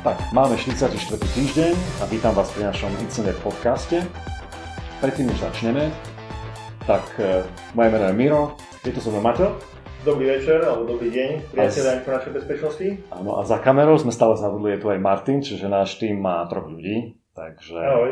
Tak, máme 44. týždeň a vítam vás pri našom Incident podcaste. Predtým, než začneme, tak moje meno je Miro, je to so mnou Maťo. Dobrý večer, alebo dobrý deň, priateľa informačnej bezpečnosti. Áno, a za kamerou sme stále zabudli, je tu aj Martin, čiže náš tým má 3 ľudí, takže... Ahoj.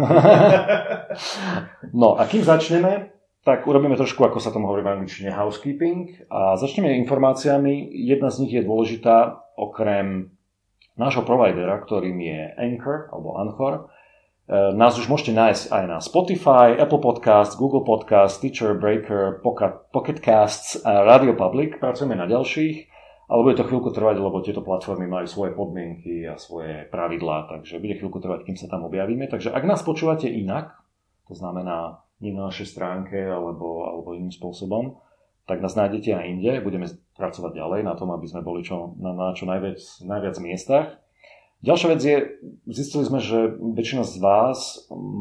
No a kým začneme, tak urobíme trošku, ako sa tomu hovorí v angličtine, housekeeping a začneme informáciami. Jedna z nich je dôležitá, okrem nášho providera, ktorým je Anchor, alebo Anchor. Nás už môžete nájsť aj na Spotify, Apple Podcast, Google Podcast, Stitcher, Breaker, Pocket Casts a Radio Public. Pracujeme na ďalších, ale bude to chvíľku trvať, lebo tieto platformy majú svoje podmienky a svoje pravidlá, takže bude chvíľku trvať, kým sa tam objavíme. Takže ak nás počúvate inak, to znamená nie na našej stránke alebo iným spôsobom, tak nás nájdete aj inde. Budeme pracovať ďalej na tom, aby sme boli na čo najviac miestach. Ďalšia vec je, zistili sme, že väčšina z vás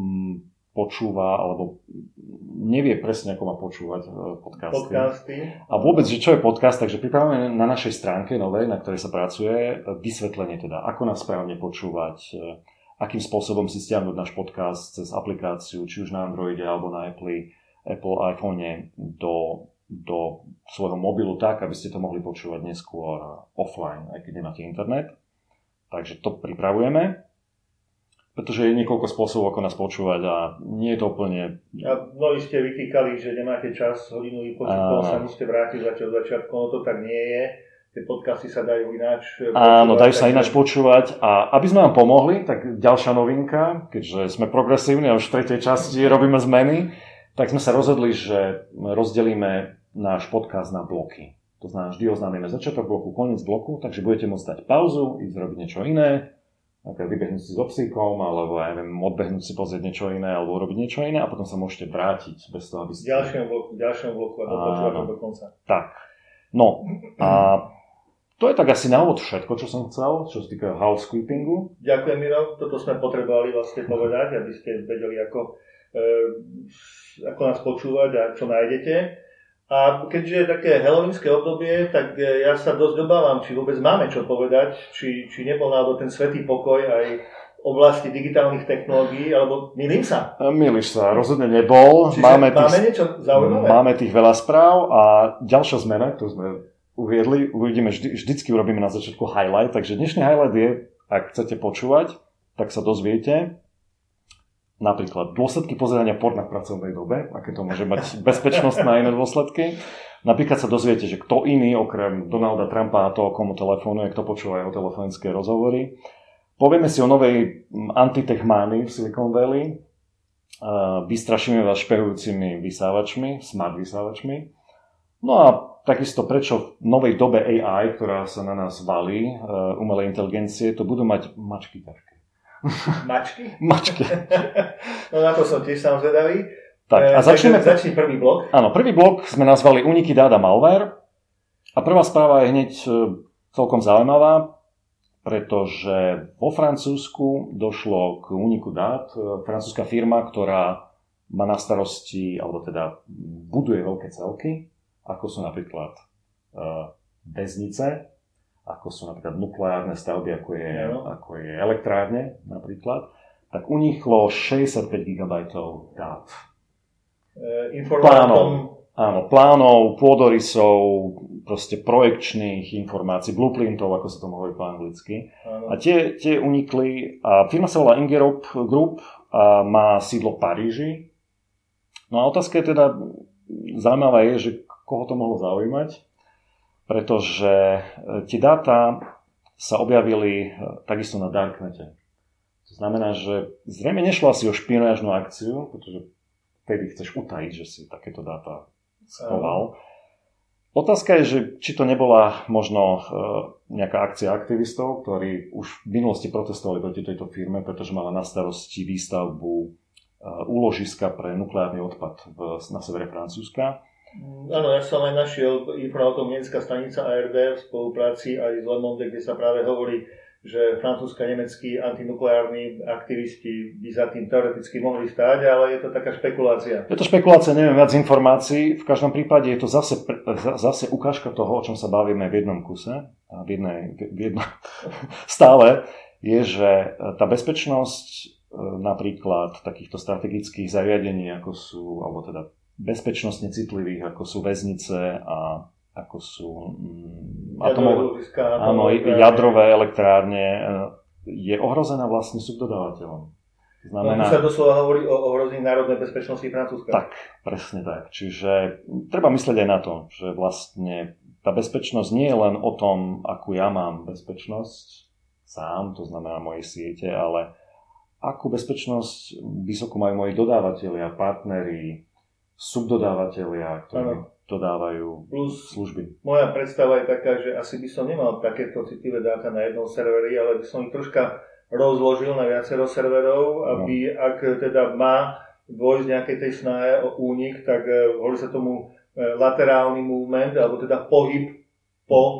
počúva alebo nevie presne, ako má počúvať podcasty. A vôbec, že čo je podcast, takže pripravujeme na našej stránke novej, na ktorej sa pracuje, vysvetlenie teda, ako nás správne počúvať, akým spôsobom si stiahnuť náš podcast cez aplikáciu, či už na Androide alebo na Apple iPhone do svojho mobilu tak, aby ste to mohli počúvať neskôr offline, aj keď nemáte internet. Takže to pripravujeme, pretože je niekoľko spôsobov, ako nás počúvať a nie je to úplne... A mnohí ste vytýkali, že nemáte čas hodinu vypočuť, potom sa musíte vrátiť začiatku, no to tak nie je. Tie podcasty sa dajú ináč počúvať. Áno, dajú sa ináč počúvať a aby sme vám pomohli, tak ďalšia novinka, keďže sme progresívni a už v 3. časti robíme zmeny, tak sme sa rozhodli, že rozdelíme náš podcast na bloky. To znamená, vždy oznámime začiatok bloku, koniec bloku, takže budete môcť dať pauzu, ísť robiť niečo iné, napríklad vybehnúť si so psíkom, alebo ja neviem, odbehnúť si pozrieť niečo iné, alebo urobiť niečo iné a potom sa môžete vrátiť bez toho, aby ste... Ďalšiemu bloku a dopočúvať do konca. Tak, no a to je tak asi na úvod všetko, čo som chcel, čo sa týka housekeepingu. Ďakujem, Miro, toto sme potrebovali vlastne povedať, aby ste vedeli, ako nás počúvať a čo nájdete. A keďže je také halloweenské obdobie, tak ja sa dosť obávam, či vôbec máme čo povedať, či nebol náhodou ten svätý pokoj aj v oblasti digitálnych technológií, alebo mýlim sa? Mýliš sa, rozhodne nebol. Čiže máme niečo zaujímavé? Máme tých veľa správ a ďalšia zmena, ktorú sme uviedli, uvidíme, vždycky urobíme na začiatku highlight, takže dnešný highlight je, ak chcete počúvať, tak sa dozviete napríklad dôsledky pozerania porna v pracovnej dobe, aké to môže mať bezpečnostné a iné dôsledky. Napríklad sa dozviete, že kto iný, okrem Donalda Trumpa a toho, komu telefónuje, kto počúva jeho telefonické rozhovory. Povieme si o novej antitech mánii v Silicon Valley. Vystrašíme vás špehujúcimi vysávačmi, smart vysávačmi. No a takisto prečo v novej dobe AI, ktorá sa na nás valí, umelej inteligencie, to budú mať mačky ťažké. Mačky? Mačky. No na to som tiež sám zvedavý. Tak, a začni prvý blok. Áno, prvý blok sme nazvali Úniky dát a malware. A prvá správa je hneď celkom zaujímavá, pretože vo Francúzsku došlo k úniku dát. Francúzska firma, ktorá má na starosti, alebo teda buduje veľké celky, ako sú napríklad väznice, ako sú napríklad nukleárne stavby, ako je elektrárne napríklad, tak uniklo 65 GB dát. Plánov, pôdorysov, proste projekčných informácií, blueprintov, ako sa to hovorí po anglicky. Áno. A tie unikli a firma sa volá Ingerop Group a má sídlo v Paríži. No a otázka je teda, zaujímavá je, že koho to mohlo zaujímať, pretože tie dáta sa objavili takisto na Darknete. To znamená, že zrejme nešlo asi o špionážnu akciu, pretože vtedy chceš utajiť, že si takéto dáta schoval. Otázka je, že či to nebola možno nejaká akcia aktivistov, ktorí už v minulosti protestovali proti tejto firme, pretože mala na starosti výstavbu úložiska pre nukleárny odpad na severe Francúzska. Áno, ja som aj našiel informáciu o tom nemecká stanica ARD v spolupráci aj s Le Monde, kde sa práve hovorí, že francúzsko-nemeckí antinukleárni aktivisti by za tým teoreticky mohli stáť, ale je to taká špekulácia. Je to špekulácia, neviem viac informácií. V každom prípade je to zase ukážka toho, o čom sa bavíme v jednom kuse, stále, je, že tá bezpečnosť napríklad takýchto strategických zariadení, ako sú, alebo teda bezpečnostne citlivých, ako sú väznice a ako sú jadrové elektrárne, je ohrozená vlastne subdodávateľom. Znamená, tu sa doslova hovorí o ohrození národnej bezpečnosti Francúzska. Tak, presne tak. Čiže treba myslieť aj na to, že vlastne tá bezpečnosť nie je len o tom, akú ja mám bezpečnosť sám, to znamená moje siete, ale akú bezpečnosť vysokú majú moji dodávateľia, partneri, subdodávateľia, ktorí dodávajú služby. Moja predstava je taká, že asi by som nemal takéto citlivé dáta na jednom serveri, ale by som ich troška rozložil na viacero serverov, aby ak teda má dôjsť nejakej tej snahe o únik, tak hovorí sa tomu laterálny movement, alebo teda pohyb po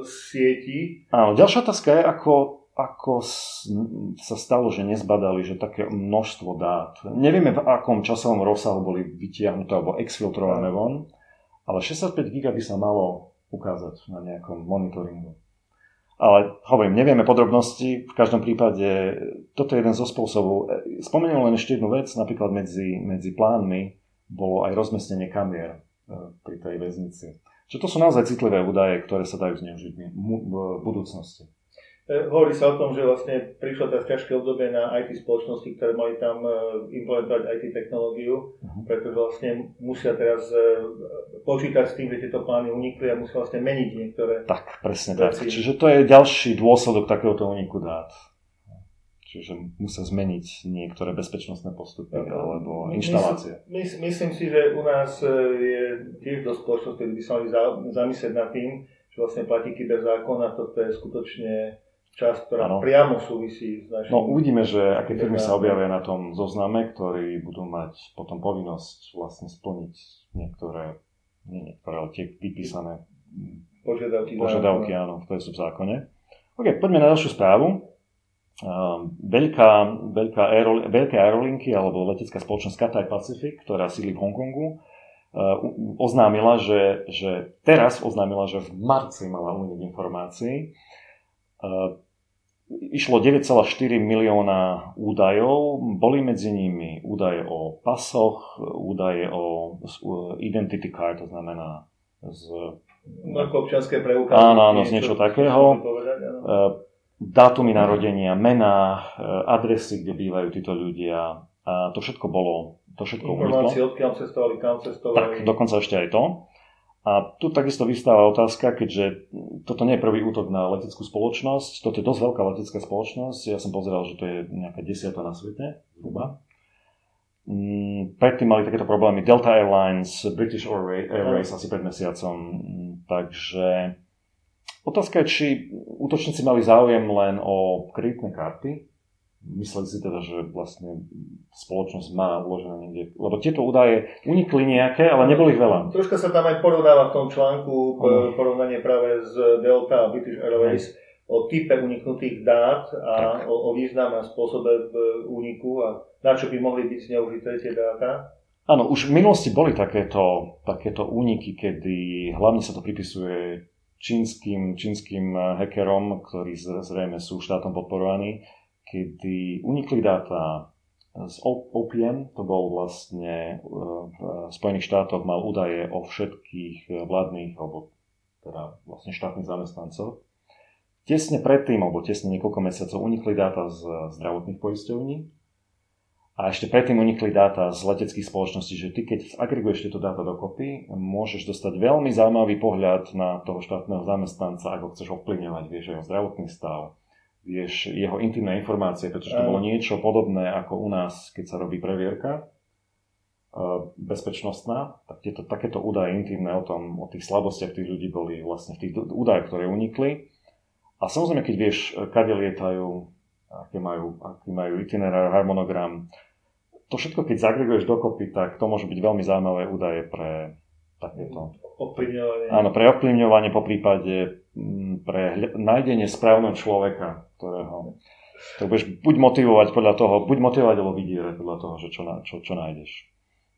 sieti. Áno, ďalšia otázka je, ako sa stalo, že nezbadali, že také množstvo dát. Nevieme, v akom časovom rozsahu boli vytiahnuté alebo exfiltrované von, ale 65 giga by sa malo ukázať na nejakom monitoringu. Ale hovorím, nevieme podrobnosti, v každom prípade toto je jeden zo spôsobov. Spomeniem len ešte jednu vec, napríklad medzi plánmi bolo aj rozmiestnenie kamier pri tej väznici. Čiže to sú naozaj citlivé údaje, ktoré sa dajú zneužiť v budúcnosti. Hovorí sa o tom, že vlastne prišlo teraz ťažké obdobie na IT spoločnosti, ktoré mali tam implementovať IT technológiu, pretože vlastne musia teraz počítať s tým, že tieto plány unikli a musia vlastne meniť niektoré. Tak, presne tak. Čiže to je ďalší dôsledok takéhoto úniku dát. Čiže musia zmeniť niektoré bezpečnostné postupy alebo inštalácie. Myslím si, že u nás je tiež dosť spoločnosť, ktorí by sa mali zamyslieť nad tým, že vlastne platí kyberzákon a toto je skutočne časť, ktorá priamo súvisí s našim... No uvidíme, že aké firmy sa objavia na tom zozname, ktorí budú mať potom povinnosť vlastne splniť niektoré ale tie vypísané požiadavky, áno, ktoré sú v zákone. OK, poďme na ďalšiu správu. Veľké aerolinky alebo letecká spoločnosť Cathay Pacific, ktorá sídli v Hongkongu, oznámila, že v marci mala únik informácií. Išlo 9,4 milióna údajov, boli medzi nimi údaje o pasoch, údaje o identity card, to znamená občianske preukazy. Áno, z niečo takého. Dátumy narodenia, mená, adresy, kde bývajú títo ľudia. A to všetko bolo. Informácie, odkiaľ cestovali, kam cestovali. Tak, dokonca ešte aj to. A tu takisto vystáva otázka, keďže toto nie je prvý útok na leteckú spoločnosť, toto je dosť veľká letecká spoločnosť, ja som pozeral, že to je nejaká 10. na svete, zhruba. Predtým mali takéto problémy Delta Airlines, British Airways asi pred mesiacom, takže otázka je, či útočníci mali záujem len o kreditné karty. Mysleli si teda, že vlastne spoločnosť má uložené niekde, lebo tieto údaje unikli nejaké, ale neboli ich veľa. Troška sa tam aj porovnáva v tom článku porovnanie práve z Delta a British Airways o type uniknutých dát a o význame a spôsobe úniku a na čo by mohli byť zneužité tie dáta. Áno, už v minulosti boli takéto úniky, kedy hlavne sa to pripisuje čínskym hackerom, ktorí zrejme sú štátom podporovaní, kedy unikli dáta z OPM, to bol vlastne v Spojených štátoch, mal údaje o všetkých vládnych alebo teda vlastne štátnych zamestnancoch. Tesne predtým, alebo tesne niekoľko mesiacov unikli dáta z zdravotných poisťovní a ešte predtým unikli dáta z leteckých spoločností, že ty keď agreguješ tieto dáta dokopy, môžeš dostať veľmi zaujímavý pohľad na toho štátneho zamestnanca, ak ho chceš ovplyvňovať, vieš jeho zdravotný stav, vieš jeho intimné informácie, pretože to bolo niečo podobné ako u nás, keď sa robí previerka bezpečnostná, tak takéto údaje intimné o tých slabostiach tých ľudí boli vlastne v tých údajoch, ktoré unikli. A samozrejme, keď vieš, kade lietajú, aký majú itinerár, harmonogram, to všetko, keď zagreguješ dokopy, tak to môže byť veľmi zaujímavé údaje pre takéto ovplyvňovanie. Áno, pre ovplyvňovanie, po prípade pre nájdenie správneho človeka, ktorého to budeš buď motivovať alebo vydierať podľa toho, že čo nájdeš.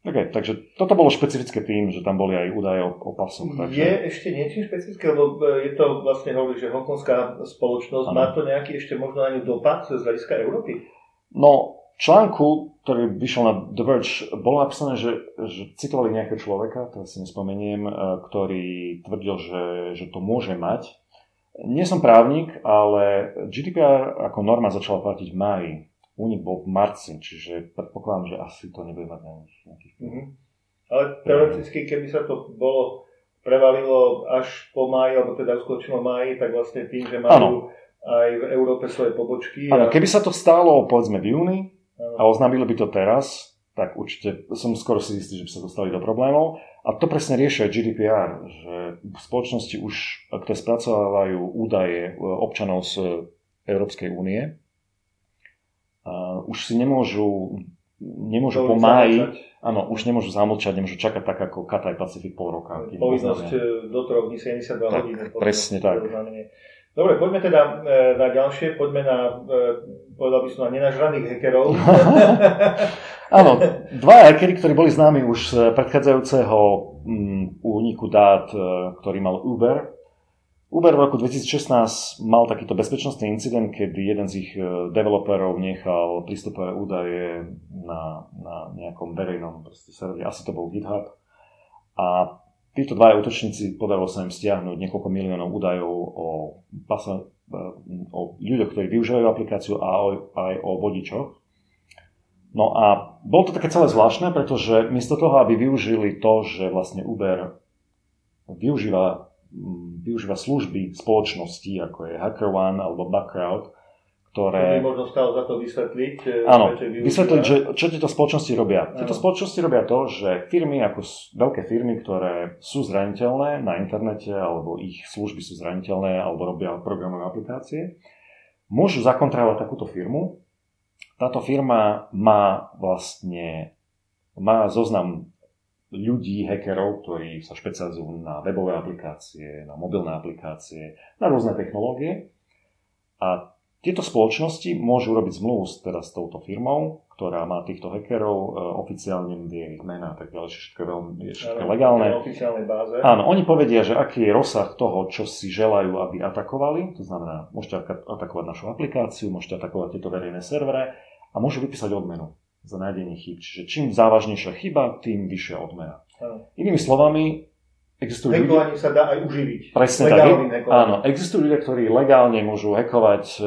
Okay, takže toto bolo špecifické tým, že tam boli aj údaje o pasoch. Takže... Je ešte niečím špecifické, lebo je to vlastne hovorí, že hongkongská spoločnosť, má to nejaký ešte možno na ňu dopad z hľadiska Európy? No, článku, ktorý vyšiel na The Verge, bolo napísané, že citovali nejakého človeka, to si nespomeniem, ktorý tvrdil, že to môže mať. Nie som právnik, ale GDPR ako norma začala platiť v máji. Únik bol v marci, čiže predpokladám, že asi to nebude mať nejakých... Ale teoreticky, keby sa to bolo prevalilo až po máji, alebo teda uskutočnilo máji, tak vlastne tým, že majú aj v Európe svoje pobočky. Áno, keby sa to stalo, povedzme, v júni a oznámili by to teraz, tak určite som skoro si istý, že by sa dostali do problémov. A to presne riešia GDPR, že spoločnosti už, ktoré spracovávajú údaje občanov z Európskej únie, už si nemôžu po máji, áno, už nemôžu zamlčať, nemôžu čakať tak ako Cathay Pacific pol roka. Povinnosť do 3 dní 72 hodín. Presne tak. Dobre, poďme teda na ďalšie, poďme na, povedal by som, na nenažraných hackerov. Áno, dvaja hackeri, ktorí boli známi už z predchádzajúceho úniku dát, ktorý mal Uber. Uber v roku 2016 mal takýto bezpečnostný incident, kedy jeden z ich developerov nechal prístupové údaje na nejakom verejnom serveri, asi to bol GitHub. A títo dvaja útočníci podarilo sa im stiahnuť niekoľko miliónov údajov o ľuďoch, ktorí využívajú aplikáciu a aj o vodičoch. No a bolo to také celé zvláštne, pretože miesto toho, aby využili to, že vlastne Uber využíva služby spoločnosti, ako je HackerOne alebo Bugcrowd, ktoré... možno stalo za to vysvetliť. Áno, vysvetliť, že čo tieto spoločnosti robia. Tieto spoločnosti robia to, že firmy, ako veľké firmy, ktoré sú zraniteľné na internete, alebo ich služby sú zraniteľné, alebo robia programové aplikácie, môžu zakontraktovať takúto firmu. Táto firma má zoznam ľudí, hackerov, ktorí sa špecializujú na webové aplikácie, na mobilné aplikácie, na rôzne technológie. A tieto spoločnosti môžu robiť zmluvu s touto firmou, ktorá má týchto hackerov, oficiálne vie ich mená, tak ďalej, všetko je legálne. Oficiálnej báze. Áno, oni povedia, že aký je rozsah toho, čo si želajú, aby atakovali. To znamená, môžete atakovať našu aplikáciu, môžete atakovať tieto verejné servere a môžu vypísať odmenu za nájdenie chýb. Čiže čím závažnejšia chyba, tým vyššia odmena. Inými slovami, existujú hackovanie sa dá aj uživiť. Presne tak. Áno, existujú ľudia, ktorí legálne môžu hackovať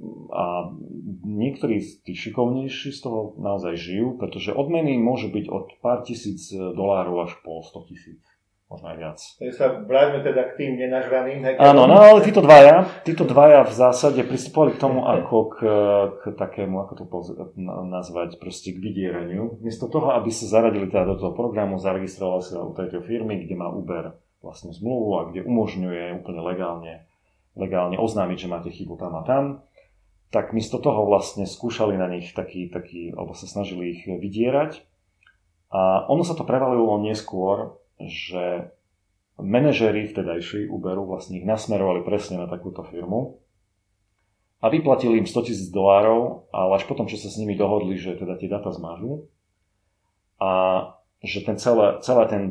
a niektorí z tých šikovnejší z toho naozaj žijú, pretože odmeny môžu byť od pár tisíc dolárov až po 100 000. Možno aj viac. Takže sa vráťme teda k tým nenažraným hackerom. Áno, no ale títo dvaja v zásade pristupovali k tomu ako k takému, ako to nazvať, proste k vydieraniu. Miesto toho, aby sa zaradili teda do toho programu, zaregistrovali sa u tejto firmy, kde má Uber vlastne zmluvu a kde umožňuje úplne legálne oznámiť, že máte chybu tam a tam, tak miesto toho vlastne skúšali na nich taký alebo sa snažili ich vydierať. A ono sa to prevalilo neskôr, že manažéri vtedajší Uberu vlastne ich nasmerovali presne na takúto firmu a vyplatili im $100 000, ale až potom, čo sa s nimi dohodli, že teda tie dáta zmažú a že celá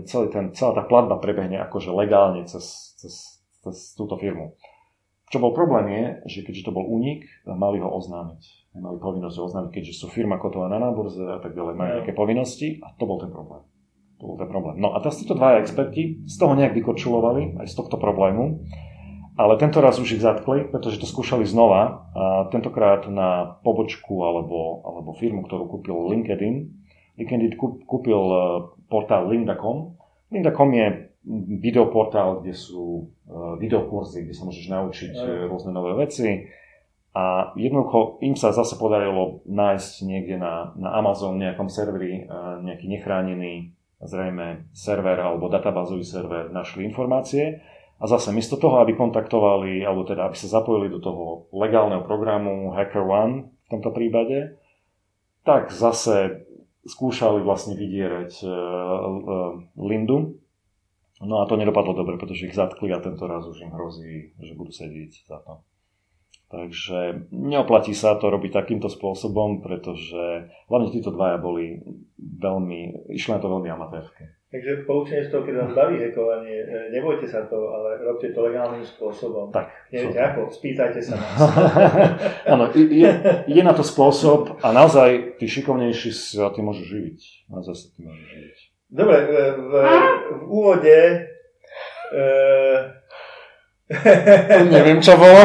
tá platba prebehne akože legálne cez túto firmu. Čo bol problém je, že keďže to bol únik, mali ho oznámiť. Mali povinnosť ho oznámiť, keďže sú firma kotovaná na burze a tak ďalej, majú nejaké povinnosti a to bol ten problém. No a teraz títo dvaja experti z toho nejak vykorčulovali, aj z tohto problému, ale tento raz už ich zatkli, pretože to skúšali znova, a tentokrát na pobočku alebo firmu, ktorú kúpil LinkedIn. LinkedIn kúpil portál Lynda.com. Lynda.com je videoportál, kde sú videokurzy, kde sa môžeš naučiť rôzne nové veci. A jednoducho im sa zase podarilo nájsť niekde na Amazon nejakom serveri nejaký nechránený zrejme server alebo databázový server, našli informácie a zase miesto toho, aby kontaktovali alebo teda aby sa zapojili do toho legálneho programu HackerOne v tomto prípade, tak zase skúšali vlastne vydierať Lindu. No a to nedopadlo dobre, pretože ich zatkli a tento raz už im hrozí, že budú sedieť za to. Takže neoplatí sa to robiť takýmto spôsobom, pretože hlavne títo dvaja boli išlo na to veľmi amatérske. Takže poučenie z toho, keď vás baví hackovanie, nebojte sa to, ale robte to legálnym spôsobom. Tak. Neviete ako? Spýtajte sa nás. Áno, je na to spôsob a naozaj tí šikovnejší sa tým môžu živiť. Naozaj sa tým môžu živiť. Dobre, v úvode... Neviem, čo bolo.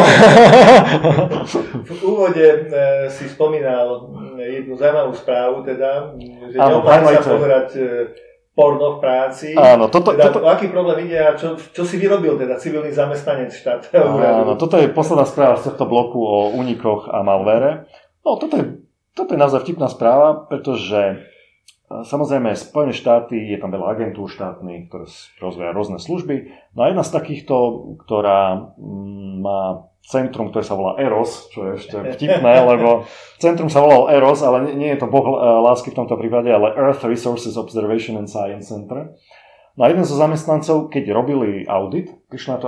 V úvode si spomínal jednu zaujímavú správu, teda, že neoplatí sa pozerať porno v práci. Áno, o aký problém ide a čo si vyrobil teda civilný zamestnanec štátneho úradu? Áno, toto je posledná správa z tohto bloku o únikoch a malvére. No, toto je naozaj vtipná správa, pretože samozrejme Spojené štáty, je tam veľa agentúr štátnych, ktoré rozvíjajú rôzne služby. No a jedna z takýchto, ktorá má centrum, ktoré sa volá EROS, čo je ešte vtipné, lebo centrum sa volalo EROS, ale nie je to boh lásky v tomto prípade, ale Earth Resources Observation and Science Center. No a jeden zo zamestnancov, keď robili audit, prišli na to,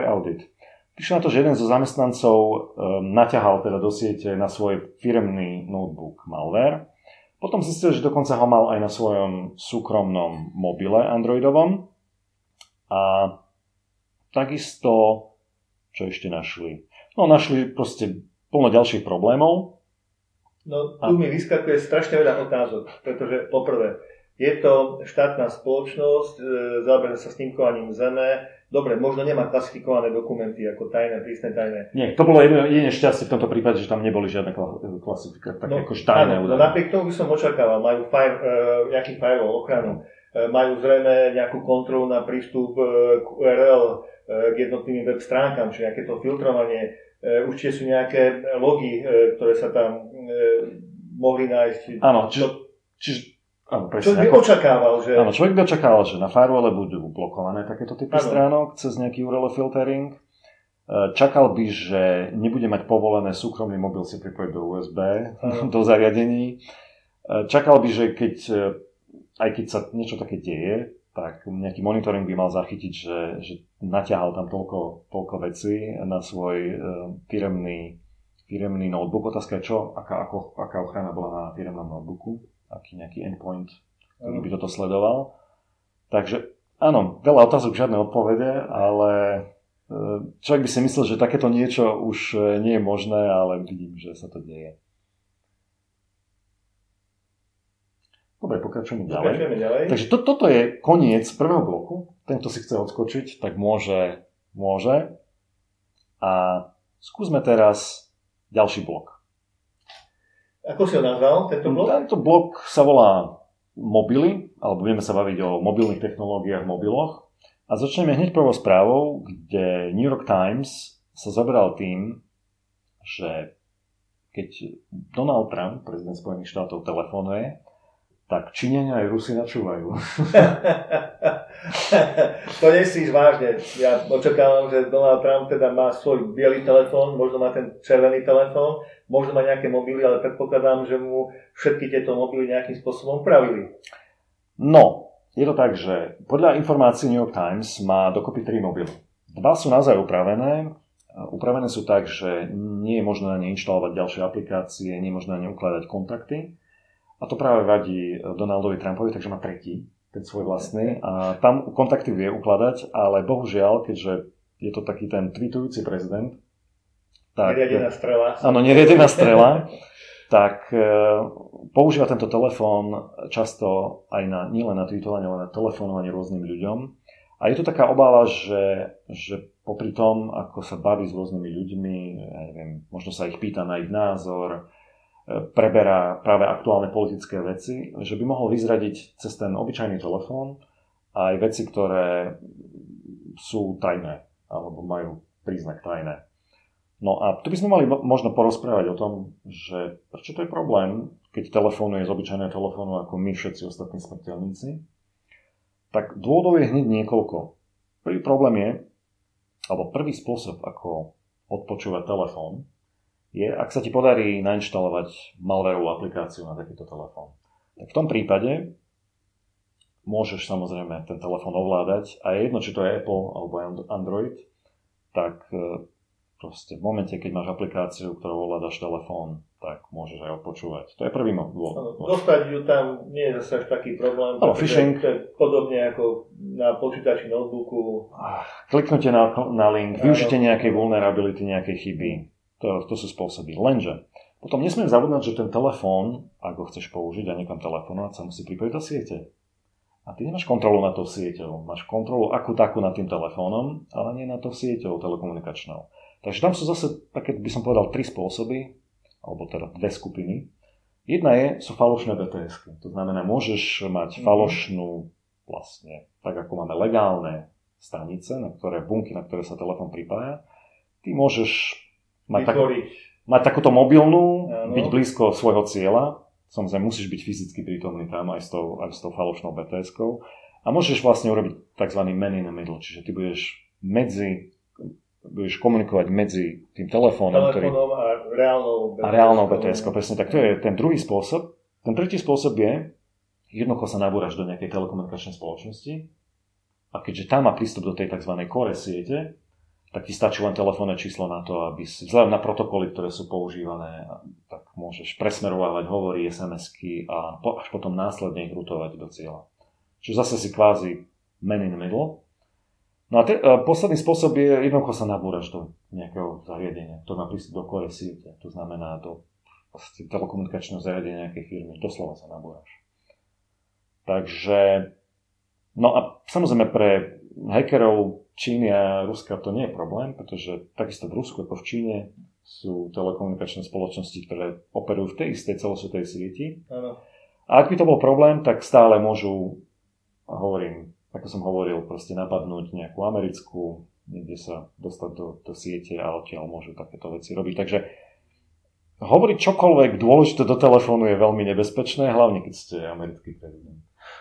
že jeden zo zamestnancov naťahal teda do siete na svoj firemný notebook malware. Potom zistil, že dokonca ho mal aj na svojom súkromnom mobile androidovom. A takisto, čo ešte našli? No, našli proste plno ďalších problémov. No, tu mi vyskakuje strašne veľa otázok, pretože poprvé, je to štátna spoločnosť, zaoberá sa snímkovaním Zeme. Dobre, možno nemá klasifikované dokumenty ako tajné, prísne tajné. Nie, to bolo jedine šťastie v tomto prípade, že tam neboli žiadne klasifikácie, také ako tajné údaje. No napriek tomu by som očakával, majú nejaký firewall, ochranu, majú zrejme nejakú kontrolu na prístup k URL, k jednotným web stránkam, či nejaké to filtrovanie. Určite sú nejaké logy, ktoré sa tam mohli nájsť. Áno, čiže áno, presne. Čo by očakával, že... Áno, človek by očakával, že na firewall budú blokované takéto typy stránok cez nejaký URL filtering. Čakal by, že nebude mať povolené súkromný mobil si pripojiť do USB, do zariadení. Čakal by, že aj keď sa niečo také deje, tak nejaký monitoring by mal zachytiť, že naťahal tam toľko vecí na svoj firemný notebook. Otázka je aká ochrana bola na firemnom notebooku, aký nejaký endpoint, ktorý by toto sledoval. Takže áno, veľa otázok, žiadne odpovede, ale človek by si myslel, že takéto niečo už nie je možné, ale vidím, že sa to deje. Dobre, pokračujeme ďalej. Takže toto je koniec prvého bloku. Ten, kto si chce odskočiť, tak môže. A skúsme teraz ďalší blok. Ako si ho nazval, tento blok? Tento blok sa volá mobily, alebo budeme sa baviť o mobilných technológiách, mobiloch. A začneme hneď prvou správou, kde New York Times sa zaberal tým, že keď Donald Trump, prezident Spojených štátov, telefonuje, tak Číňania aj Rusi načúvajú. To nesíš vážne. Ja očakávam, že Donald Trump teda má svoj biely telefón, možno má ten červený telefón, možno má nejaké mobily, ale predpokladám, že mu všetky tieto mobily nejakým spôsobom upravili. No, je to tak, že podľa informácií New York Times má dokopy 3 mobily. 2 sú naozaj upravené. Upravené sú tak, že nie je možné na ne inštalovať ďalšie aplikácie, nie je možné na ne ukladať kontakty. A to práve vadí Donaldovi Trumpovi, takže má tretí, ten svoj vlastný. A tam kontakty vie ukladať, ale bohužiaľ, keďže je to taký ten tweetujúci prezident, tak... Neriadená strela. Áno, neriadená strela. Tak používa tento telefón často aj nielen na tweetovanie, ale na telefonovanie rôznym ľuďom. A je tu taká obava, že popri tom, ako sa baví s rôznymi ľuďmi, ja neviem, možno sa ich pýta na ich názor, preberá práve aktuálne politické veci, že by mohol vyzradiť cez ten obyčajný telefón aj veci, ktoré sú tajné alebo majú príznak tajné. No a tu by sme mali možno porozprávať o tom, že prečo to je problém, keď telefonuje z obyčajného telefónu ako my všetci ostatní smrteľníci. Tak dôvodov je hneď niekoľko. Prvý problém je, alebo prvý spôsob, ako odpočúvať telefón, je, ak sa ti podarí nainštalovať malwareovú aplikáciu na takýto telefón. Tak v tom prípade môžeš samozrejme ten telefón ovládať a je jedno, či to je Apple alebo Android, tak Proste v momente, keď máš aplikáciu, ktorou ovládaš telefón, tak môžeš aj odpočúvať. To je prvý dôvod. Dostať ju tam nie je zase až taký problém. Phishing. To je podobne ako na počítači, notebooku. Kliknutie na link, využite nejakej vulnerability, nejakej chyby. To sú spôsoby. Lenže potom nesmiem zabudnúť, že ten telefón, ak ho chceš použiť a niekam telefonovať, sa musí pripojiť do siete. A ty nemáš kontrolu nad tou sieťou. Máš kontrolu akú takú nad tým telefónom, ale nie nad tou sieťou telekomunikačnou. Takže tam sú zase, také by som povedal, 3 spôsoby, alebo teda 2 skupiny. Jedna sú falošné BTS-ky. To znamená, môžeš mať falošnú, vlastne, tak ako máme legálne stanice, bunky, na ktoré sa telefón pripája. Ty môžeš mať takúto mobilnú, byť blízko svojho cieľa. Samozrejme, musíš byť fyzicky prítomný tam aj s tou falošnou BTS-kou. A môžeš vlastne urobiť tzv. Man in the middle, čiže ty budeš komunikovať medzi tým telefónom a reálnou BTS-kou. Presne tak, to je ten druhý spôsob. Ten tretí spôsob je, jednoducho sa nabúraš do nejakej telekomunikačnej spoločnosti a keďže tam má prístup do tej tzv. Core siete, tak ti stačí len telefónne číslo na to, aby si vzhľadom na protokoly, ktoré sú používané, tak môžeš presmerovávať hovory, SMS-ky a až potom následne ich rutovať do cieľa. Čiže zase si kvázi man in the middle. No a posledný spôsob je, jednoducho sa nabúraš do nejakého zariadenia, to má prístup do core siete, to znamená do telekomunikačného zariadenia nejakej firmy, doslova sa nabúraš. Takže, no a samozrejme pre hackerov Číny a Ruska to nie je problém, pretože takisto v Rusku ako v Číne sú telekomunikačné spoločnosti, ktoré operujú v tej istej celosvetovej sieti. Ano. A ak by to bol problém, tak stále môžu, ako som hovoril, proste napadnúť nejakú americkú, niekde sa dostať do siete a odtiaľ môžu takéto veci robiť. Takže hovoriť čokoľvek dôležité do telefónu je veľmi nebezpečné, hlavne keď ste americký prezident.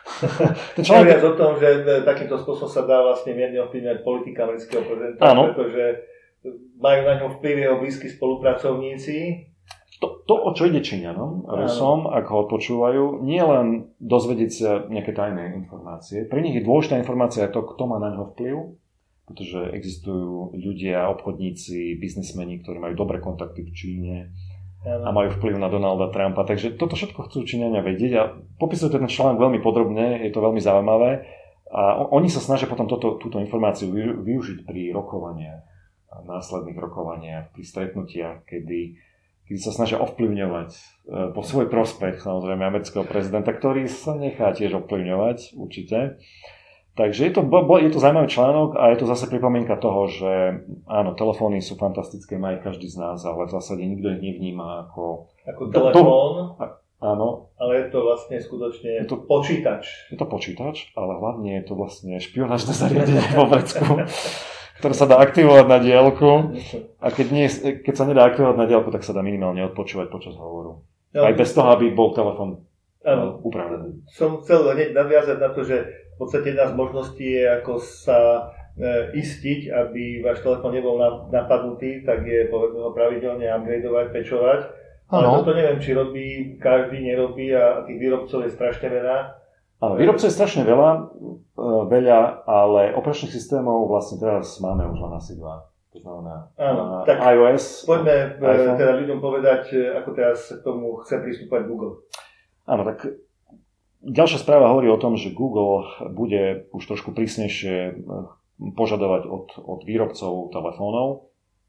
Viac o tom, že takýmto spôsobom sa dá vlastne mierne ovplyvňovať politika amerického prezidenta, pretože majú na ňom vplyv jeho blízki spolupracovníci. To, o čo ide Číňanom, Rusom, ak ho počúvajú, nie len dozvedieť sa nejaké tajné informácie. Pre nich je dôležitá informácia to, kto má na ňo vplyv, pretože existujú ľudia, obchodníci, biznismeni, ktorí majú dobré kontakty v Číne a majú vplyv na Donalda Trumpa. Takže toto všetko chcú Číňania vedieť a popisujú ten článok veľmi podrobne, je to veľmi zaujímavé. A oni sa snažia potom túto informáciu využiť pri rokovaniach, následných rokovaniach, pri stretnutiach, kedy sa snažia ovplyvňovať po svoj prospech, samozrejme, amerického prezidenta, ktorý sa nechá tiež ovplyvňovať, určite. Takže je to zaujímavý článok a je to zase pripomienka toho, že áno, telefóny sú fantastické, má ich každý z nás, ale v zásade nikto ich nevníma ako telefón, áno. Ale je to vlastne skutočne počítač. Je to počítač, ale hlavne je to vlastne špionážne zariadenie vo vrecku, ktoré sa dá aktivovať na diaľku a keď sa nedá aktivovať na diaľku, tak sa dá minimálne odpočúvať počas hovoru. No, aj bez toho, aby bol telefón upravený. Som chcel hneď nadviazať na to, že v podstate jedna z možností je, ako sa istiť, aby váš telefón nebol napadnutý, tak je povedzme ho pravidelne upgradeovať, pečovať. Ale toto neviem, či robí, každý nerobí a tých výrobcov je strašne veľa. Áno, výrobcov je strašne veľa, ale operačných systémov vlastne teraz máme už len asi 2. To znamená tak iOS. Poďme teda ľuďom povedať, ako teraz k tomu chce pristúpať Google. Áno, tak ďalšia správa hovorí o tom, že Google bude už trošku prísnejšie požadovať od výrobcov telefónov,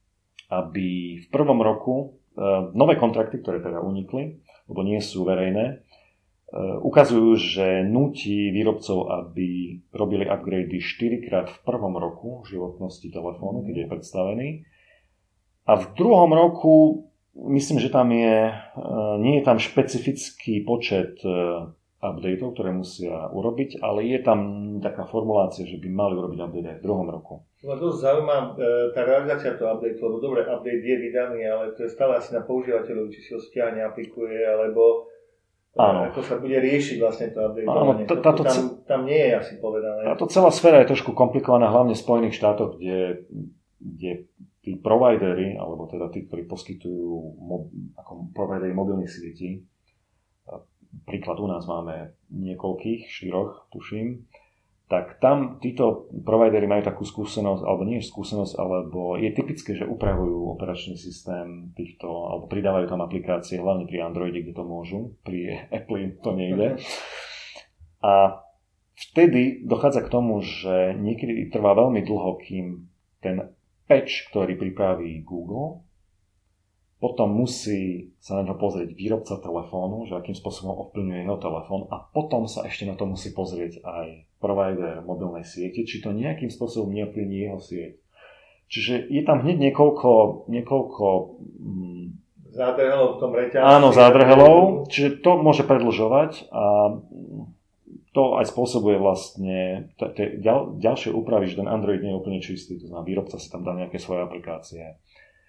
aby v prvom roku nové kontrakty, ktoré teda unikli, lebo nie sú verejné, ukazujú, že núti výrobcov, aby robili upgrady 4-krát v prvom roku životnosti telefónu, keď je predstavený. A v druhom roku, myslím, že tam nie je tam špecifický počet updateov, ktoré musia urobiť, ale je tam taká formulácia, že by mali urobiť update aj v druhom roku. Ma dosť zaujíma tá realizácia toho updateu, lebo dobre, update je vydaný, ale to je stále asi na používateľov, či si ho stiahne, aplikuje, alebo ako sa bude riešiť vlastne to updateovanie. Tam nie je asi povedané. Táto celá sféra je trošku komplikovaná, hlavne v Spojených štátoch, kde tí providery, alebo teda tí, ktorí poskytujú ako providery mobilných sietí, príklad u nás máme niekoľkých, 4, tuším, tak tam títo provideri majú takú skúsenosť, alebo nie skúsenosť, alebo je typické, že upravujú operačný systém týchto, alebo pridávajú tam aplikácie, hlavne pri Androide, kde to môžu, pri Apple to nejde. A vtedy dochádza k tomu, že niekedy trvá veľmi dlho, kým ten patch, ktorý pripraví Google, potom musí sa na ňo pozrieť výrobca telefónu, že akým spôsobom ovplyvňuje jeho telefón a potom sa ešte na to musí pozrieť aj provider mobilnej siete, či to nejakým spôsobom neovplyvní jeho sieť. Čiže je tam hneď niekoľko zádrhelov v tom reťazci. Áno, zádrhelov, čiže to môže predĺžovať a to aj spôsobuje vlastne ďalšie úpravy, že ten Android nie je úplne čistý, to znamená výrobca si tam dá nejaké svoje aplikácie.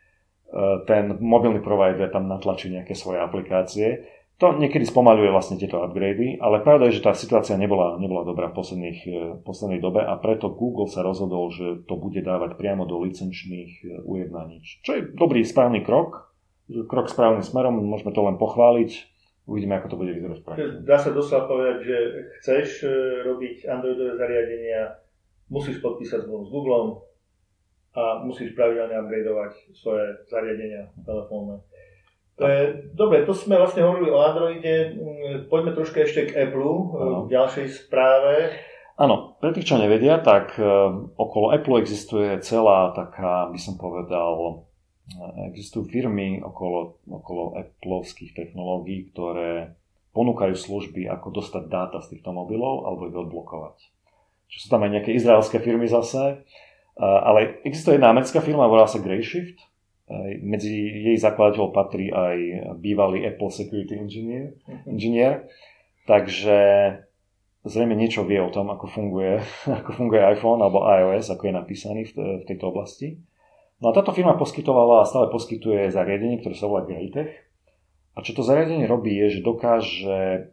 Ten mobilný provider tam natlačí nejaké svoje aplikácie. To niekedy spomaľuje vlastne tieto upgrady, ale pravda je, že tá situácia nebola dobrá v poslednej dobe a preto Google sa rozhodol, že to bude dávať priamo do licenčných ujednaní. Čo je dobrý, správny krok správnym smerom, môžeme to len pochváliť. Uvidíme, ako to bude vyzerať v praxi. Dá sa doslova povedať, že chceš robiť Androidové zariadenia, musíš podpísať zmluvu s Googlom, a musíš pravidelne upgradeovať svoje zariadenia telefónne. Dobre, to sme vlastne hovorili o Androide. Poďme troška ešte k Apple v ďalšej správe. Áno, pre tých, čo nevedia, tak okolo Apple existuje celá taká, by som povedal, existujú firmy okolo Appleovských technológií, ktoré ponúkajú služby, ako dostať dáta z týchto mobilov alebo ich odblokovať. Čo sú tam aj nejaké izraelské firmy zase. Ale existuje jedna americká firma, volá sa Grayshift. Medzi jej zakladateľov patrí aj bývalý Apple Security Engineer. Takže zrejme niečo vie o tom, ako funguje iPhone alebo iOS, ako je napísaný v tejto oblasti. No a táto firma poskytovala a stále poskytuje zariadenie, ktoré sa volá Graytech. A čo to zariadenie robí, je, že dokáže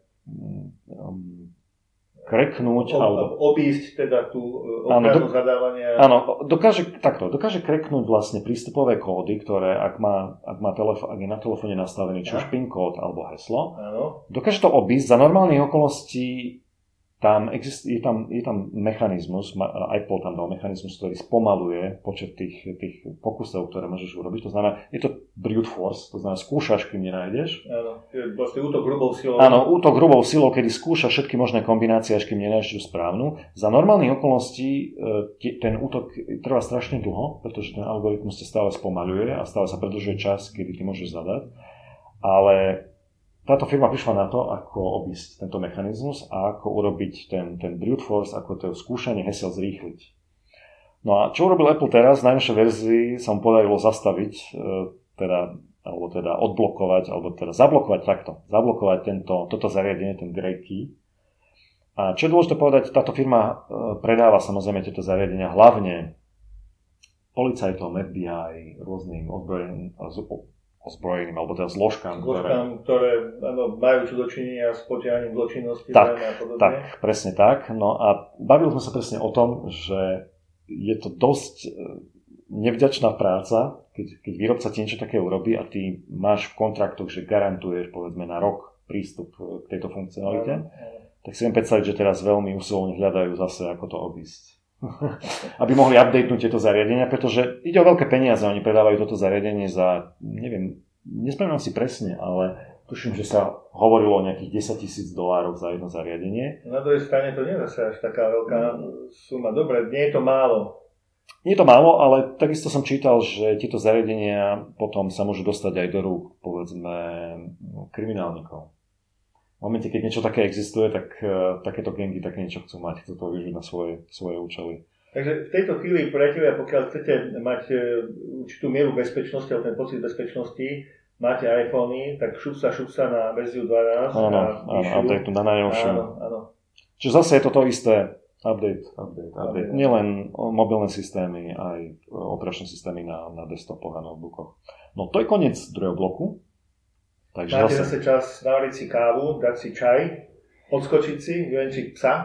kreknúť alebo obísť teda tú ochranu zadávania. Áno, dokáže kreknúť vlastne prístupové kódy, ktoré ak je na telefóne nastavený či už PIN kód alebo heslo. Áno. Dokáže to obísť za normálnych okolností. Je tam mechanizmus, Apple tam dal mechanizmus, ktorý spomaluje počet tých pokusov, ktoré môžeš urobiť. To znamená, je to brute force, to znamená, skúšaš, kým nenájdeš. Áno, vlastne útok hrubou silou. Áno, útok hrubou silou, kedy skúšaš všetky možné kombinácie, až kým nenájdeš tú správnu. Za normálnych okolností ten útok trvá strašne dlho, pretože ten algoritmus sa stále spomaľuje a stále sa predĺžuje čas, kedy ty môžeš zadať. Ale táto firma prišla na to, ako obísť tento mechanizmus a ako urobiť ten brute force, ako to skúšanie hesiel zrýchliť. No a čo urobil Apple teraz? V najnovšej verzii sa mu podarilo zastaviť, odblokovať, alebo teda zablokovať toto zariadenie, ten Gray Key. A čo je dôležité povedať, táto firma predáva samozrejme tieto zariadenia hlavne policajtom, FBI, rôznym ozbrojeným, alebo teda zložkám, ktoré majú čo dočinenia s potieraním zločinnosti. Tak, presne tak. No a bavili sme sa presne o tom, že je to dosť nevďačná práca, keď výrobca ti niečo také urobí a ty máš v kontraktoch, že garantuješ povedzme na rok prístup k tejto funkcionalite, tak si viem predstaviť, že teraz veľmi usilovne hľadajú zase, ako to obísť. Aby mohli updatenúť tieto zariadenia, pretože ide o veľké peniaze, oni predávajú toto zariadenie za, nespomínam si presne, ale tuším, že sa hovorilo o nejakých $10,000 za jedno zariadenie. Na druhej strane to nie je zase až taká veľká suma. Dobre, nie je to málo. Nie je to málo, ale takisto som čítal, že tieto zariadenia potom sa môžu dostať aj do rúk, povedzme, kriminálnikov. V momente, keď niečo také existuje, tak takéto gangy také niečo chcú mať, chcú to využiť na svoje účely. Takže v tejto chvíli, priatelia, pokiaľ chcete mať určitú mieru bezpečnosti, alebo ten pocit bezpečnosti, máte iPhony, tak šup sa na verziu 12. Áno, update na najnovšiu. Áno. Čiže zase je to isté. Update. Nielen mobilné systémy, aj operačné systémy na desktopoch a notebookoch. No to je koniec druhého bloku. Takže máte zase čas navariť si kávu, dať si čaj, odskočiť si, vyvenčiť psa.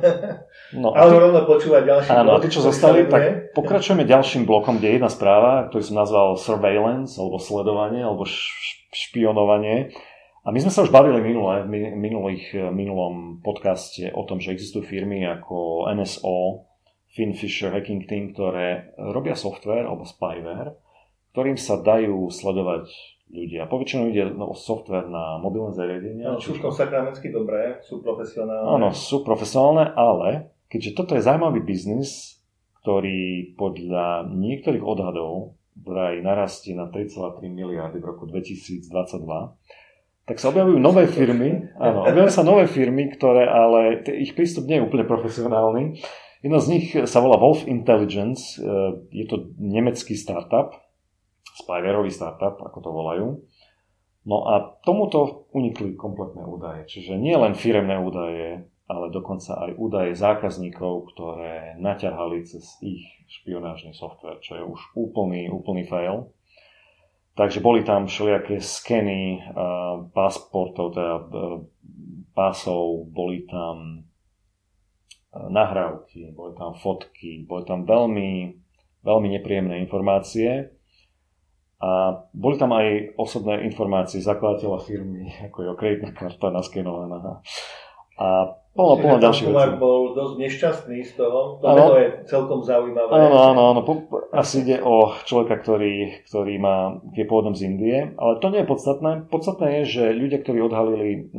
Ale rovno počúvať ďalší blok. Áno, a tí, čo zostali, tak pokračujeme ďalším blokom, kde je jedna správa, ktorý som nazval surveillance, alebo sledovanie, alebo špionovanie. A my sme sa už bavili minulom podcaste o tom, že existujú firmy ako NSO, Finfisher Hacking Team, ktoré robia software alebo spyware, ktorým sa dajú sledovať ľudia. Poväčšinou ide o software na mobilné zariadenia. No, sú sakramensky dobré, sú profesionálne. Áno, sú profesionálne, ale keďže toto je zaujímavý biznis, ktorý podľa niektorých odhadov vraj narastie na 3,3 miliardy v roku 2022, tak sa objavujú nové firmy, ktoré ale ich prístup nie je úplne profesionálny. Jedna z nich sa volá Wolf Intelligence, je to nemecký startup, spywareový startup, ako to volajú. No a tomuto unikli kompletné údaje, čiže nie len firemné údaje, ale dokonca aj údaje zákazníkov, ktoré naťahali cez ich špionážny software, čo je už úplný fail. Takže boli tam všelijaké skeny pasportov, teda pásov, boli tam nahrávky, boli tam fotky, boli tam veľmi, veľmi nepríjemné informácie a boli tam aj osobné informácie zakladateľa firmy, ako je kreditná karta naskenovaná a plno ďalších vecí. Bol dosť nešťastný z toho, to je celkom zaujímavé. Áno, asi ide o človeka, ktorý je pôvodom z Indie, ale to nie je podstatné. Podstatné je, že ľudia, ktorí odhalili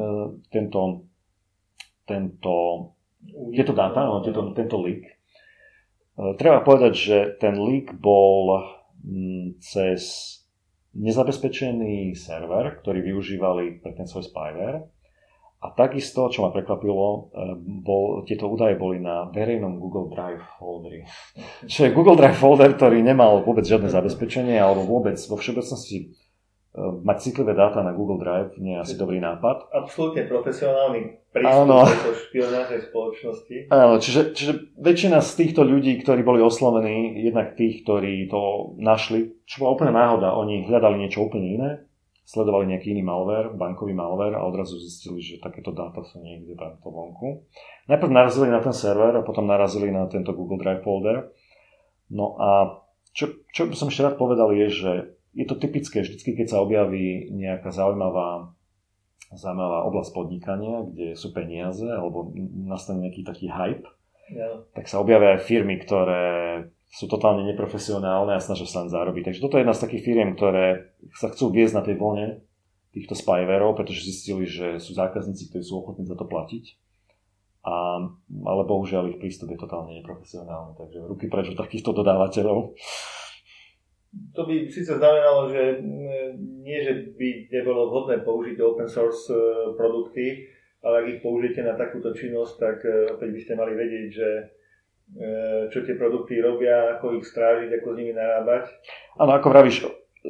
tieto dáta, tento leak, treba povedať, že ten leak bol cez nezabezpečený server, ktorý využívali pre ten svoj spyware. A takisto, čo ma prekvapilo, tieto údaje boli na verejnom Google Drive folderi. Čiže Google Drive folder, ktorý nemal vôbec žiadne zabezpečenie, alebo vôbec vo všeobecnosti mať citlivé dáta na Google Drive nie je asi dobrý nápad. Absolútne profesionálny prístup do špionážnej spoločnosti. Áno, čiže väčšina z týchto ľudí, ktorí boli oslovení, jednak tých, ktorí to našli, čo bola úplne náhoda, oni hľadali niečo úplne iné, sledovali nejaký iný malware, bankový malware a odrazu zistili, že takéto dáta sú niekde takto vonku. Najprv narazili na ten server a potom narazili na tento Google Drive folder. No a čo by som ešte rád povedal je, že je to typické vždycky, keď sa objaví nejaká zaujímavá oblasť podnikania, kde sú peniaze alebo nastane nejaký taký hype, tak sa objavia aj firmy, ktoré sú totálne neprofesionálne a snažia sa len zarobiť. Takže toto je jedna z takých firiem, ktoré sa chcú viesť na tej vlne týchto spywareov, pretože zistili, že sú zákazníci, ktorí sú ochotní za to platiť. Ale bohužiaľ ich prístup je totálne neprofesionálny. Takže ruky preč od takýchto dodávateľov. To by síce znamenalo, že nie, že by nebolo vhodné použiť open source produkty, ale ak ich použijete na takúto činnosť, tak opäť by ste mali vedieť, že čo tie produkty robia, ako ich strážiť, ako s nimi narábať. Áno, ako vravíš,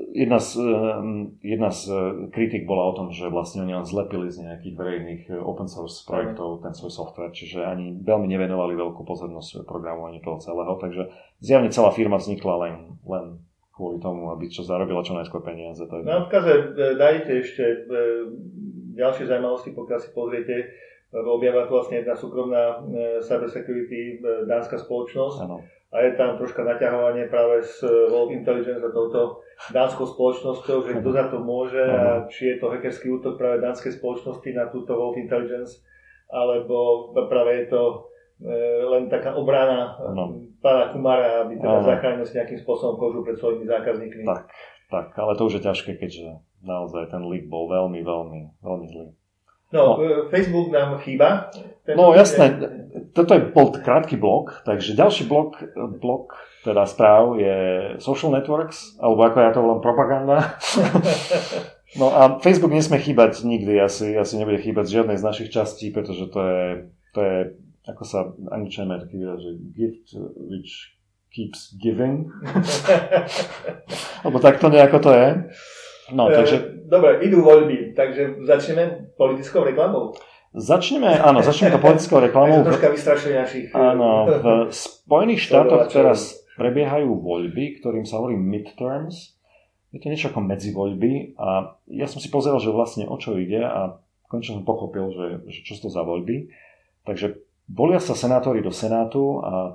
jedna z kritik bola o tom, že vlastne oni len zlepili z nejakých verejných open source projektov ten svoj software, čiže ani veľmi nevenovali veľkú pozornosť programovaniu toho celého, takže zjavne celá firma vznikla len kvôli tomu, aby čo zarobila čo najskôr peniaze. Na odkaze dajte ešte ďalšie zaujímavosti, pokiaľ si pozriete, objavila to vlastne jedna súkromná cybersecurity dánska spoločnosť. Ano. A je tam troška naťahovanie práve s Wolf Intelligence a touto dánskou spoločnosťou, že kto za to môže a či je to hackerský útok práve dánskej spoločnosti na túto Wolf Intelligence, alebo práve je to len taká obrana pána Kumara, aby teda zachránil si nejakým spôsobom kožu pred svojimi zákazníkmi. Tak, ale to už je ťažké, keďže naozaj ten leak bol veľmi, veľmi, veľmi zlý. No, Facebook nám chýba. No jasné, toto bol krátky blok, takže ďalší blok teda správ je social networks, alebo ako ja to volám propaganda. No a Facebook nesmie chýbať nikdy, asi nebude chýbať z žiadnej z našich častí, pretože to je ako sa angličania majú taký výraz, že gift which keeps giving. Alebo takto nejako to je. No, takže... Dobre, idú voľby, takže začneme politickou reklamou. Začneme to politickou reklamou. Troška vystrašili našich... Áno, v Spojených štátoch teraz prebiehajú voľby, ktorým sa hovorí midterms. Je to niečo ako medzivoľby a ja som si pozeral, že vlastne o čo ide a konečne som pochopil, že čo sú to za voľby. Takže volia sa senátori do Senátu a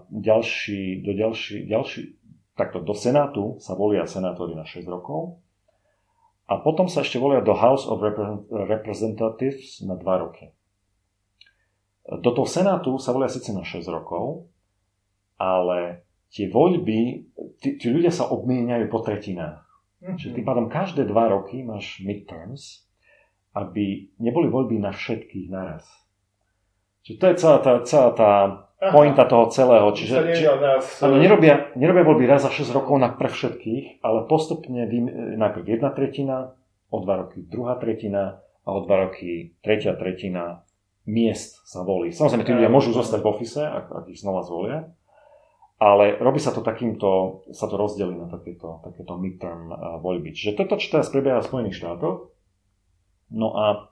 do Senátu sa volia senátori na 6 rokov. a potom sa ešte volia do House of Representatives na 2 roky. Do toho Senátu sa volia síce na 6 rokov, ale tie voľby, tí ľudia sa obmieniajú po tretinách. Čiže tým pádom každé 2 roky máš midterms, aby neboli voľby na všetkých naraz. Čiže to je celá tá pointa toho celého. Čiže nerobia voľby raz za 6 rokov pre všetkých, ale postupne najprv 1/3, o 2 roky 2/3 a o 2 roky 3/3 miest sa volí. Samozrejme, tí ľudia môžu zostať v office, ak ich znova zvolia, ale robí sa to takýmto, sa to rozdelí na takéto midterm voľby. Čiže toto, čo teraz prebieha v Spojených štátoch. No a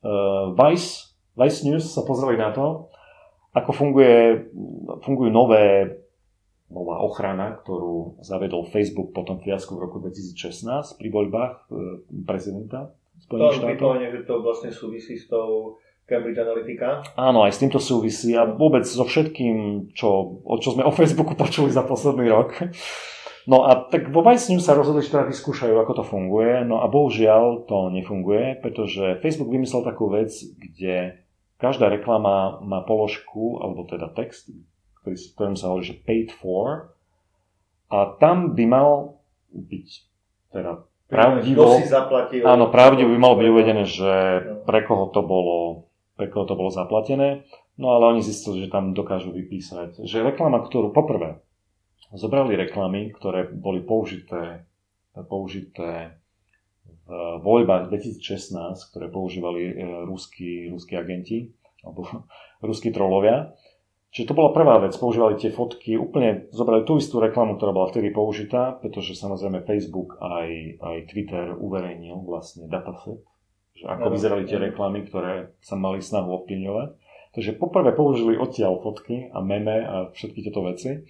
Vice News sa pozreli na to, ako fungujú nová ochrana, ktorú zavedol Facebook po tom fiasku v roku 2016 pri voľbách prezidenta Spojených štátov. Pripomeniem, že to vlastne súvisí s tou Cambridge Analytica. Áno, aj s týmto súvisí a vôbec so všetkým, čo sme o Facebooku počuli za posledný rok. No a tak vo Vice News sa rozhodli, že teda vyskúšajú, ako to funguje. No a bohužiaľ to nefunguje, pretože Facebook vymyslel takú vec, kde každá reklama má položku, alebo teda text, ktorým sa hovorí, že paid for. A tam by mal byť teda pravdivo, pravdivo by malo byť uvedené, že pre koho to bolo zaplatené. No ale oni zistili, že tam dokážu vypísať, že reklama, ktorú poprvé zobrali reklamy, ktoré boli použité v voľbách 2016, ktoré používali ruskí agenti alebo ruskí trolovia. Čiže to bola prvá vec, používali tie fotky, úplne zobrali tú istú reklamu, ktorá bola vtedy použitá, pretože samozrejme Facebook aj Twitter uverejnil vlastne dataset, že ako vyzerali tie reklamy, ktoré sa mali snahu ovplyvňovať. Takže poprvé použili odtiaľ fotky a meme a všetky tieto veci.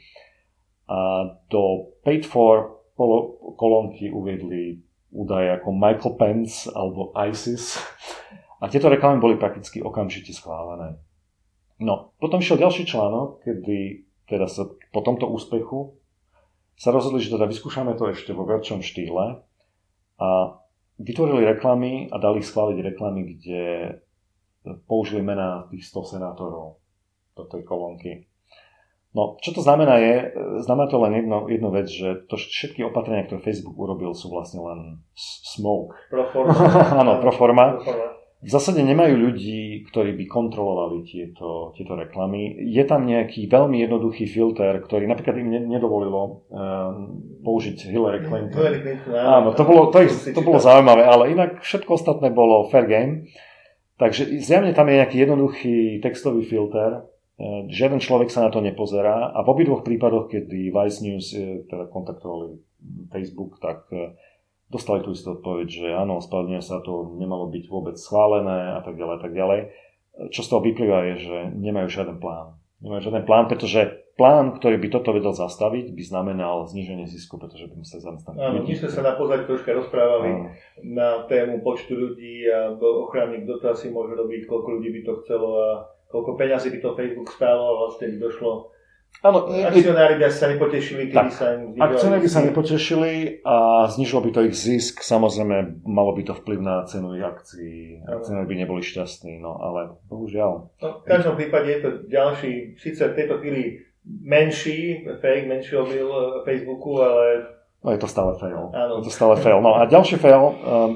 A do paid for kolónky uviedli údaje ako Michael Pence alebo ISIS. A tieto reklamy boli prakticky okamžite schválené. No, potom išiel ďalší článok, kedy teda sa po tomto úspechu sa rozhodli, že teda vyskúšame to ešte vo väčšom štýle a vytvorili reklamy a dali schváliť reklamy, kde použili mená tých 100 senátorov do tej kolónky. No, čo to znamená znamená to len jednu vec, že to všetky opatrenia, ktoré Facebook urobil, sú vlastne len smoke. Proforma. Áno, proforma. V zásade nemajú ľudí, ktorí by kontrolovali tieto reklamy. Je tam nejaký veľmi jednoduchý filter, ktorý napríklad im nedovolilo použiť Hillary Clinton. Áno, to bolo zaujímavé, ale inak všetko ostatné bolo fair game. Takže zjavne tam je nejaký jednoduchý textový filter. Žiaden človek sa na to nepozerá a v obidvoch prípadoch, kedy Vice News teda kontaktovali Facebook, tak dostali tú istú odpoveď, že áno, ospravedlňuje sa, to nemalo byť vôbec schválené a tak ďalej. Čo z toho vyplýva je, že nemajú žiaden plán. Pretože plán, ktorý by toto vedel zastaviť, by znamenal zníženie zisku, pretože by museli zamestnať. Áno, my sme sa na pozadí troška rozprávali na tému počtu ľudí a ochrany, kto to asi môže robiť, koľko ľudí by to chcelo a koľko peňazí by to Facebook stálo a vlastne by došlo. Áno, akcionári by sa nepotešili, keby sa im znižovali. Akcionári by sa nepotešili a znižilo by to ich zisk. Samozrejme, malo by to vplyv na cenu ich akcií. Akcionári by neboli šťastní, no ale bohužiaľ. No, v každom prípade je to ďalší, síce v tejto chvíli menší obil Facebooku, ale... No je to stále fail. Áno. Je to stále fail. No a ďalší fail,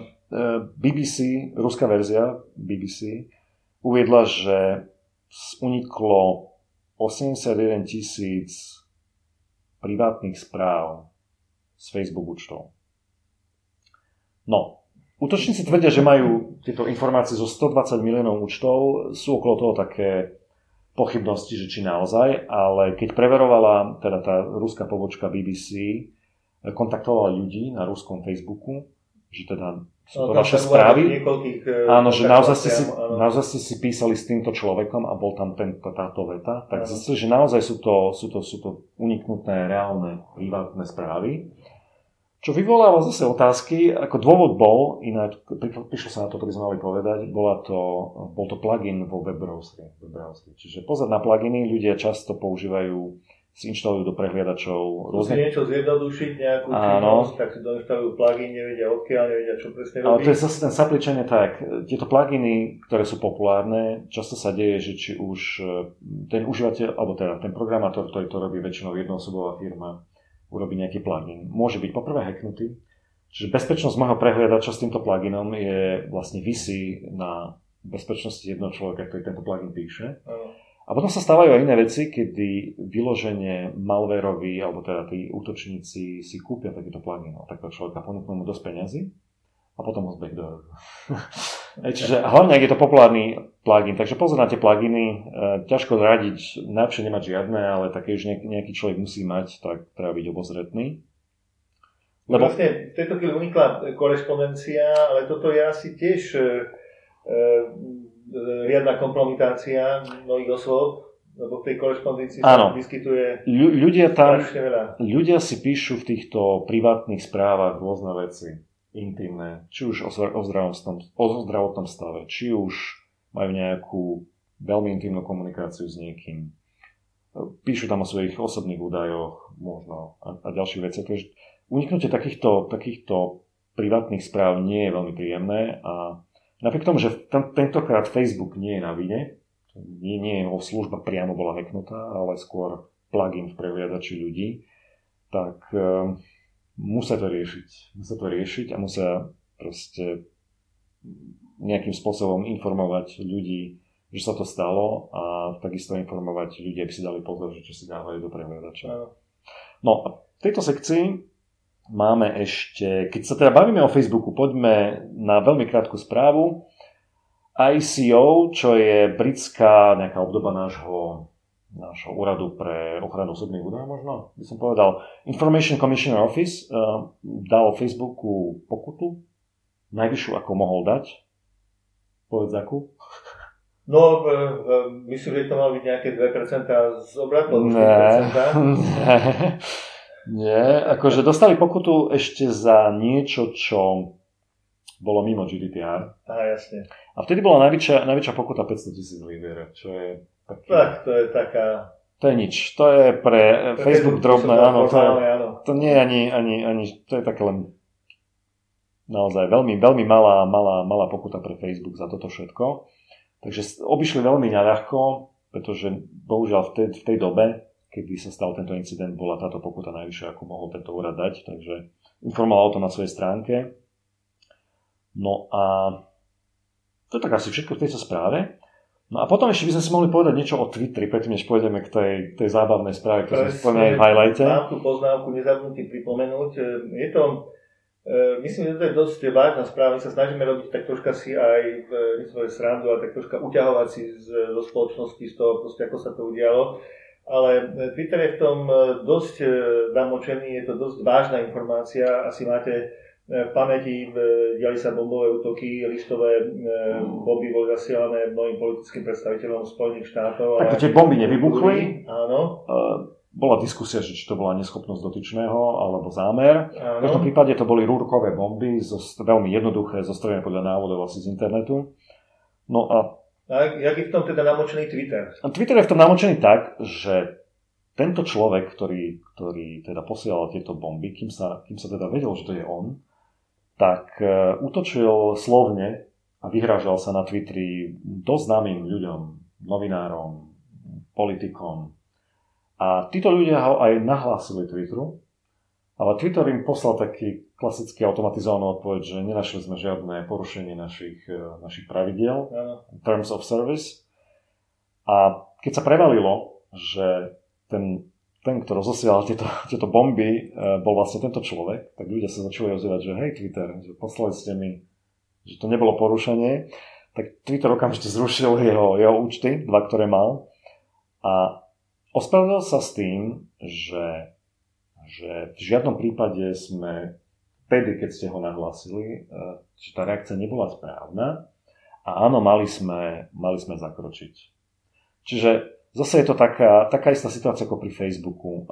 BBC, ruská verzia BBC, uviedla, že uniklo 81 000 privátnych správ z Facebook účtov. No, útočníci tvrdia, že majú tieto informácie zo 120 miliónov účtov, sú okolo toho také pochybnosti, že či naozaj, ale keď preverovala teda tá ruská pobočka BBC, kontaktovala ľudí na ruskom Facebooku, že teda sú to naše správy. Áno, že naozaj ste si písali s týmto človekom a bol tam táto veta. Tak zistili, že naozaj sú to uniknuté reálne privátne správy. Čo vyvoláva zase otázky, ako dôvod bol, ináč prišlo sa na to by sme mali povedať, bol to plugin vo web browseri. Čiže pozor na pluginy, ľudia často používajú si inštalujú do prehliadačov rôzne... Si niečo zjednodušiť, nejakú činnosť, tak si doinštalujú plugin, nevedia odkiaľ, nevedia čo presne robí. Ale to je zase ten supply chain je tak. Tieto pluginy, ktoré sú populárne, často sa deje, že či už ten užívateľ, alebo teda ten programátor, ktorý to robí, väčšinou jednoosobová firma, urobí nejaký plugin. Môže byť poprvé hacknutý, čiže bezpečnosť môjho prehliadača s týmto pluginom je vlastne visí na bezpečnosti jednoho človeka, ktorý tento plugin píše. A potom sa stávajú aj iné veci, kedy vyloženie malwareoví, alebo teda tí útočníci si kúpia takýto plugin. A takto človeka ponúknú mu dosť peňazí a potom ho zbackdoorujú. Čiže hlavne, ak je to populárny plugin. Takže pozor na tie pluginy. Ťažko radiť, najlepšie nemať žiadne, ale také už nejaký človek musí mať, tak treba byť obozretný. Lebo... Vlastne v tejto chvíli unikla korešpondencia, ale toto je asi tiež... riadna kompromitácia mnohých osôb, lebo v tej korešpondencii sa vyskytuje strašne veľa. Ľudia si píšu v týchto privátnych správach rôzne veci, intimné, či už o zdravotnom stave, či už majú nejakú veľmi intimnú komunikáciu s niekým. Píšu tam o svojich osobných údajoch možno a ďalších veciach. Takže uniknutie takýchto privátnych správ nie je veľmi príjemné a napriek tomu, že tentokrát Facebook nie je na vine, nie je jeho služba priamo bola hacknutá, ale skôr plugin v prehliadači ľudí, tak musia to riešiť a musia proste nejakým spôsobom informovať ľudí, že sa to stalo a takisto informovať ľudí, aby si dali pozor, že čo si dávajú do prehliadača. No a v tejto sekcii máme ešte, keď sa teda bavíme o Facebooku, poďme na veľmi krátku správu. ICO, čo je britská nejaká obdoba nášho úradu pre ochranu osobných údajov, možno by som povedal. Information Commissioner Office dal Facebooku pokutu, najvyššiu ako mohol dať. Povedz akú? No, myslím, že to malo byť nejaké 2% z obratu. Ne. Nie, akože dostali pokutu ešte za niečo, čo bolo mimo GDPR. Jasne. A vtedy bola najväčšia pokuta 500,000 libier, čo je taký... Tak, to je taká... To je nič. To je pre Facebook drobné, áno. To nie je ani... To je také len... Naozaj veľmi, veľmi malá pokuta pre Facebook za toto všetko. Takže obišli veľmi naľahko, pretože bohužiaľ v tej dobe, kedy sa stal tento incident, bola táto pokuta najvyššia, ako mohol tento úrad dať, takže informoval o tom na svojej stránke. No a to je tak asi všetko v tejto správe. No a potom ešte by sme si mohli povedať niečo o Twitteri, predtým než pôjdeme k tej zábavnej správe, ktorú sme spomínali v highlighte. Mám tú poznámku nezabudnutý pripomenúť. Je to, myslím, že to je dosť vážna správa. My sa snažíme robiť tak troška si aj srandu, ale tak troška uťahovať si zo spoločnosti z toho, proste, ako sa to udialo. Ale Twitter je v tom dosť namočený, je to dosť vážna informácia. Asi máte v pamäti, diali sa bombové útoky, listové bomby boli zasielané mnohým politickým predstaviteľom Spojených štátov. Tak tie bomby nevybuchli. Áno. Bola diskusia, že či to bola neschopnosť dotyčného alebo zámer. V každom prípade to boli rúrkové bomby, veľmi jednoduché, zostavené podľa návodov asi z internetu. No a jak je v tom teda namočený Twitter? Twitter je v tom namočený tak, že tento človek, ktorý teda posielal tieto bomby, kým sa teda vedel, že to je on, tak útočil slovne a vyhrážal sa na Twitteri dosť známym ľuďom, novinárom, politikom. A títo ľudia ho aj nahlásili Twitteru, ale Twitter im poslal taký klasický automatizovaný odpoveď, že nenašli sme žiadne porušenie našich pravidiel, terms of service. A keď sa prevalilo, že ten, kto rozosielal tieto bomby, bol vlastne tento človek, tak ľudia sa začali ozývať, že hej Twitter, že poslali ste mi, že to nebolo porušenie, tak Twitter okamžite zrušil jeho účty, 2, ktoré mal. A ospravedlnil sa s tým, že v žiadnom prípade sme vtedy, keď ste ho nahlásili, že tá reakcia nebola správna a áno, mali sme zakročiť. Čiže zase je to taká istá situácia ako pri Facebooku.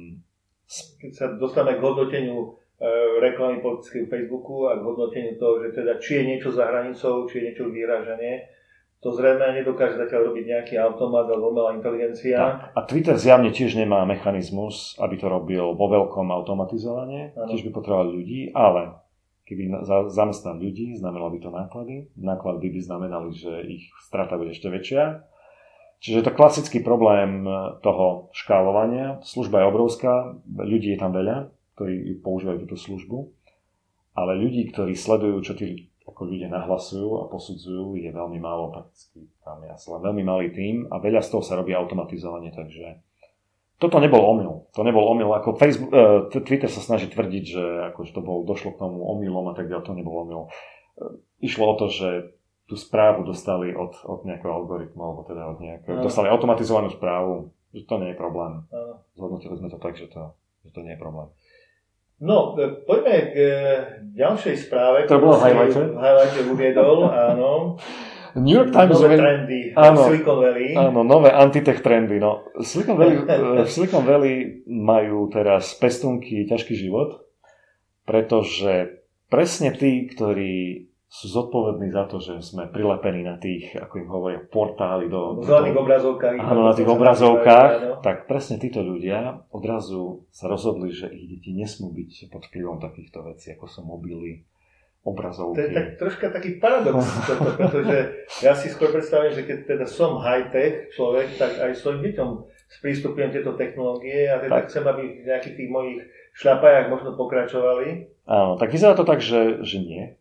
Keď sa dostaneme k hodnoteniu reklamy politického Facebooku a k hodnoteniu toho, že teda či je niečo za hranicou, či je niečo vyhrážanie, to zrejme nedokáže zatiaľ robiť nejaký automat alebo umelá inteligencia. Tak. A Twitter zjavne tiež nemá mechanizmus, aby to robil vo veľkom automatizovane. Tiež by potreboval ľudí, ale keby zamestnal ľudí, znamenalo by to náklady. Náklady by znamenali, že ich strata bude ešte väčšia. Čiže je to klasický problém toho škálovania. Služba je obrovská, ľudí je tam veľa, ktorí používajú túto službu. Ale ľudí, ktorí sledujú, čo tí ako ľudia nahlasujú a posudzujú, je veľmi málo, prakticky tam je asi len veľmi malý tím a veľa z toho sa robí automatizovane, takže toto nebol omyl. To nebol omyl, ako Twitter sa snaží tvrdiť, že akože došlo k tomu omylom a tak ďalej, to nebol omyl. Išlo o to, že tú správu dostali od nejakého algoritmu, alebo teda od nejakého, dostali automatizovanú správu, že to nie je problém. Zhodnotili sme to tak, že to nie je problém. No, poďme k ďalšej správe, ktorú si v highlighte uviedol, áno. New York Times nové trendy v Silicon Valley. Áno, nové anti-tech trendy. No, v Silicon Valley majú teraz pestúnky ťažký život, pretože presne tí, ktorí sú zodpovední za to, že sme prilepení na tých, ako im hovoria, portály do zelených obrazovkách. Áno, na tých obrazovkách. Tak presne títo ľudia odrazu sa rozhodli, že ich deti nesmú byť pod vplyvom takýchto vecí, ako sú mobily, obrazovky. To je tak, troška taký paradox, pretože ja si skôr predstavím, že keď teda som high-tech človek, tak aj svojim deťom sprístupujem tieto technológie a teda chcem, aby v nejakých tých mojich šľapajách možno pokračovali. Áno, tak vyzerá to tak, že nie.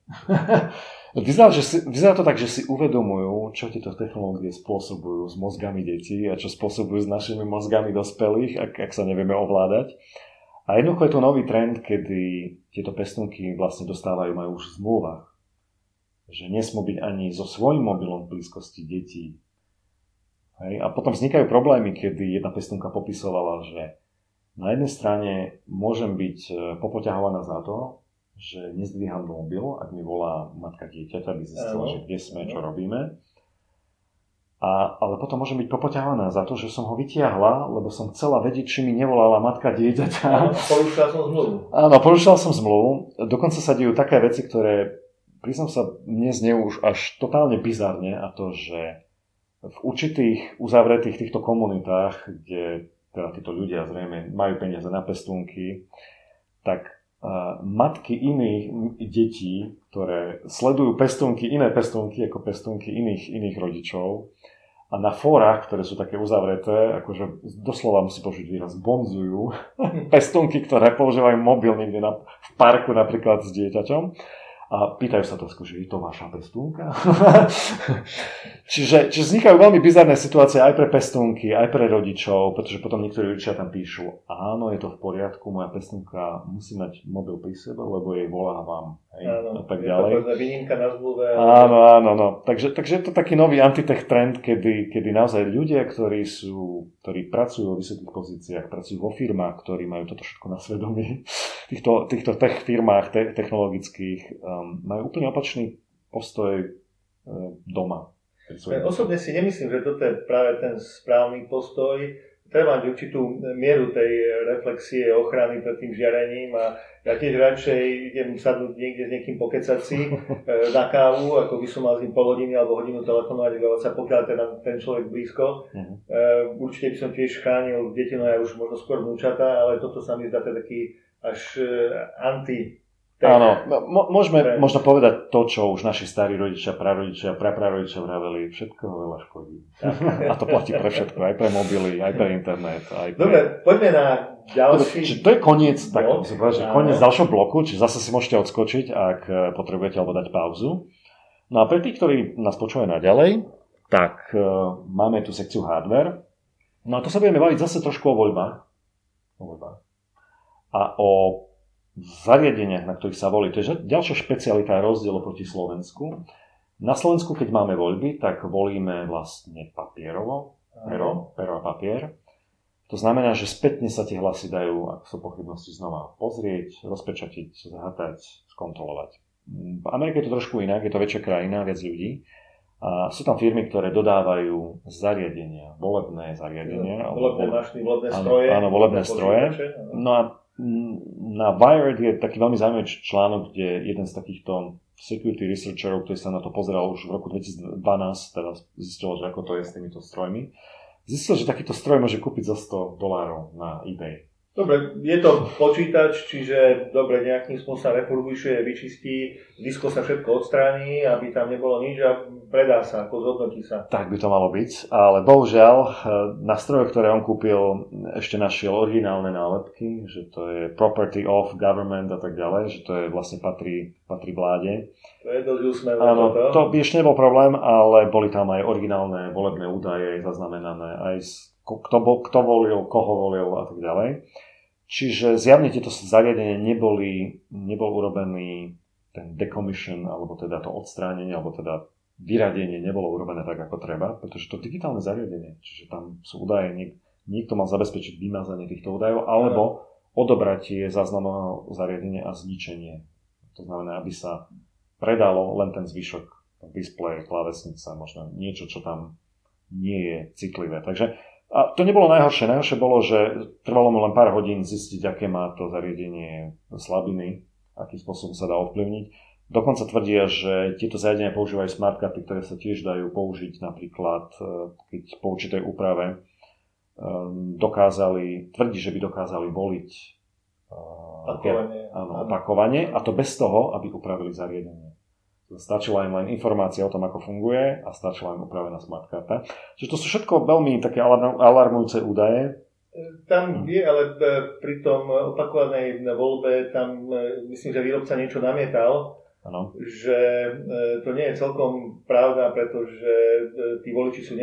Vyzerá to tak, že si uvedomujú, čo tieto technológie spôsobujú s mozgami detí a čo spôsobujú s našimi mozgami dospelých, ak sa nevieme ovládať. A jednoducho je to nový trend, kedy tieto pestúnky vlastne majú už v zmluvách, že nesmú byť ani so svojím mobilom v blízkosti detí. Hej? A potom vznikajú problémy, kedy jedna pestúnka popisovala, že na jednej strane môžem byť popoťahovaná za to, že nezdvíham mobil, ak mi volá matka dieťaťa, aby zistila, že kde sme, čo robíme. Ale potom môžem byť popoťahovaná za to, že som ho vytiahla, lebo som chcela vedieť, či mi nevolala matka dieťaťa. Porušila som zmluvu. Áno, porušila som zmluvu. Dokonca sa dejú také veci, ktoré, priznám sa, mne znejú už až totálne bizarne, a to, že v určitých uzavretých týchto komunitách, kde teda títo ľudia zrejme majú peniaze na pestúnky, tak matky iných detí, ktoré sledujú iné pestúnky ako pestúnky iných rodičov a na fórach, ktoré sú také uzavreté, akože doslova musí použiť výraz, bonzujú pestúnky, ktoré používajú mobil niekde v parku napríklad s dieťaťom. A pýtajú sa to, že je to vaša pestúnka? Čiže vznikajú veľmi bizarné situácie aj pre pestúnky, aj pre rodičov, pretože potom niektorí rodičia tam píšu, áno, je to v poriadku, moja pestúnka musí mať mobil pri sebe, lebo jej volávam. Áno, a tak ďalej. Je to výnimka na zmluve. Áno. Takže je to taký nový antitech trend, kedy naozaj ľudia, ktorí pracujú vo vysokých pozíciách, pracujú vo firmách, ktorí majú toto všetko na svedomí, týchto tech firmách technologických, majú úplne opačný postoj doma. Osobne si nemyslím, že toto je práve ten správny postoj. Treba mať určitú mieru tej reflexie, ochrany pred tým žiarením a ja tiež radšej idem sadnúť niekde s niekým pokecať si na kávu, ako by som mal s ním pol hodiny alebo hodinu telefonovať, pokiaľ ten človek blízko. Určite by som tiež chránil deti, no ja už možno skôr vnúčatá, ale toto sa mi zdá taký až anti. Áno, môžeme možno povedať to, čo už naši starí rodičia, prarodičia, praprarodičia vraveli, všetko veľa škodí. A to platí pre všetko, aj pre mobily, aj pre internet. Dobre, poďme na ďalší. Čiže to je koniec, koniec ďalšieho bloku, čiže zase si môžete odskočiť, ak potrebujete, alebo dať pauzu. No a pre tých, ktorí nás počúvajú naďalej, tak máme tu sekciu hardware. No a to sa budeme baviť zase trošku o voľbách. A o zariadeniach, na ktorých sa volí. To je ďalšia špecialita rozdiel oproti Slovensku. Na Slovensku, keď máme voľby, tak volíme vlastne papierovo, pero a papier. To znamená, že spätne sa tie hlasy dajú, ak sú pochybnosti, znova pozrieť, rozpečatiť, zhatať, skontrolovať. V Amerike je to trošku inak, je to väčšia krajina, viac ľudí. A sú tam firmy, ktoré dodávajú zariadenia, volebné zariadenia. Volebné mašiny, volebné stroje. Áno, volebné stroje. No a na Wired je taký veľmi zaujímavý článok, kde jeden z takýchto security researcherov, ktorý sa na to pozeral už v roku 2012, teda zistil, že ako to je s týmito strojmi. Zistil, že takýto stroj môže kúpiť za $100 na eBay. Dobre, je to počítač, čiže dobre, nejakým spôsobom sa republišuje, vyčistí, disko sa všetko odstráni, aby tam nebolo nič a predá sa, ako zhodnotí sa. Tak by to malo byť, ale bohužiaľ na stroje, ktoré on kúpil, ešte našiel originálne nálepky, že to je property of government a tak ďalej, že to je vlastne patrí vláde. To je dosť úsmevné. Áno, to by ešte nebol problém, ale boli tam aj originálne volebné údaje zaznamenané, aj kto volil, koho volil a tak ďalej. Čiže zjavne tieto zariadenia nebol urobený ten decommission, alebo teda to odstránenie, alebo teda vyradenie nebolo urobené tak, ako treba, pretože to digitálne zariadenie, čiže tam sú údaje, niekto mal zabezpečiť vymazanie týchto údajov, alebo odobratie záznamového zariadenia a zničenie. To znamená, aby sa predalo len ten zvyšok, displej, klávesnica, možno niečo, čo tam nie je citlivé. Takže a to nebolo najhoršie. Najhoršie bolo, že trvalo mu len pár hodín zistiť, aké má to zariadenie slabiny, akým spôsobom sa dá ovplyvniť. Dokonca tvrdia, že tieto zariadenia používajú smartkarty, ktoré sa tiež dajú použiť napríklad, keď po určitej úprave tvrdí, že by dokázali voliť opakovane, a to bez toho, aby upravili zariadenie. Stačila im len informácia o tom, ako funguje, a stačila im upravená smartkarta. Čiže to sú všetko veľmi také alarmujúce údaje. Tam je, ale pri tom opakovanej voľbe, tam myslím, že výrobca niečo namietal, že to nie je celkom pravda, pretože tí voliči sú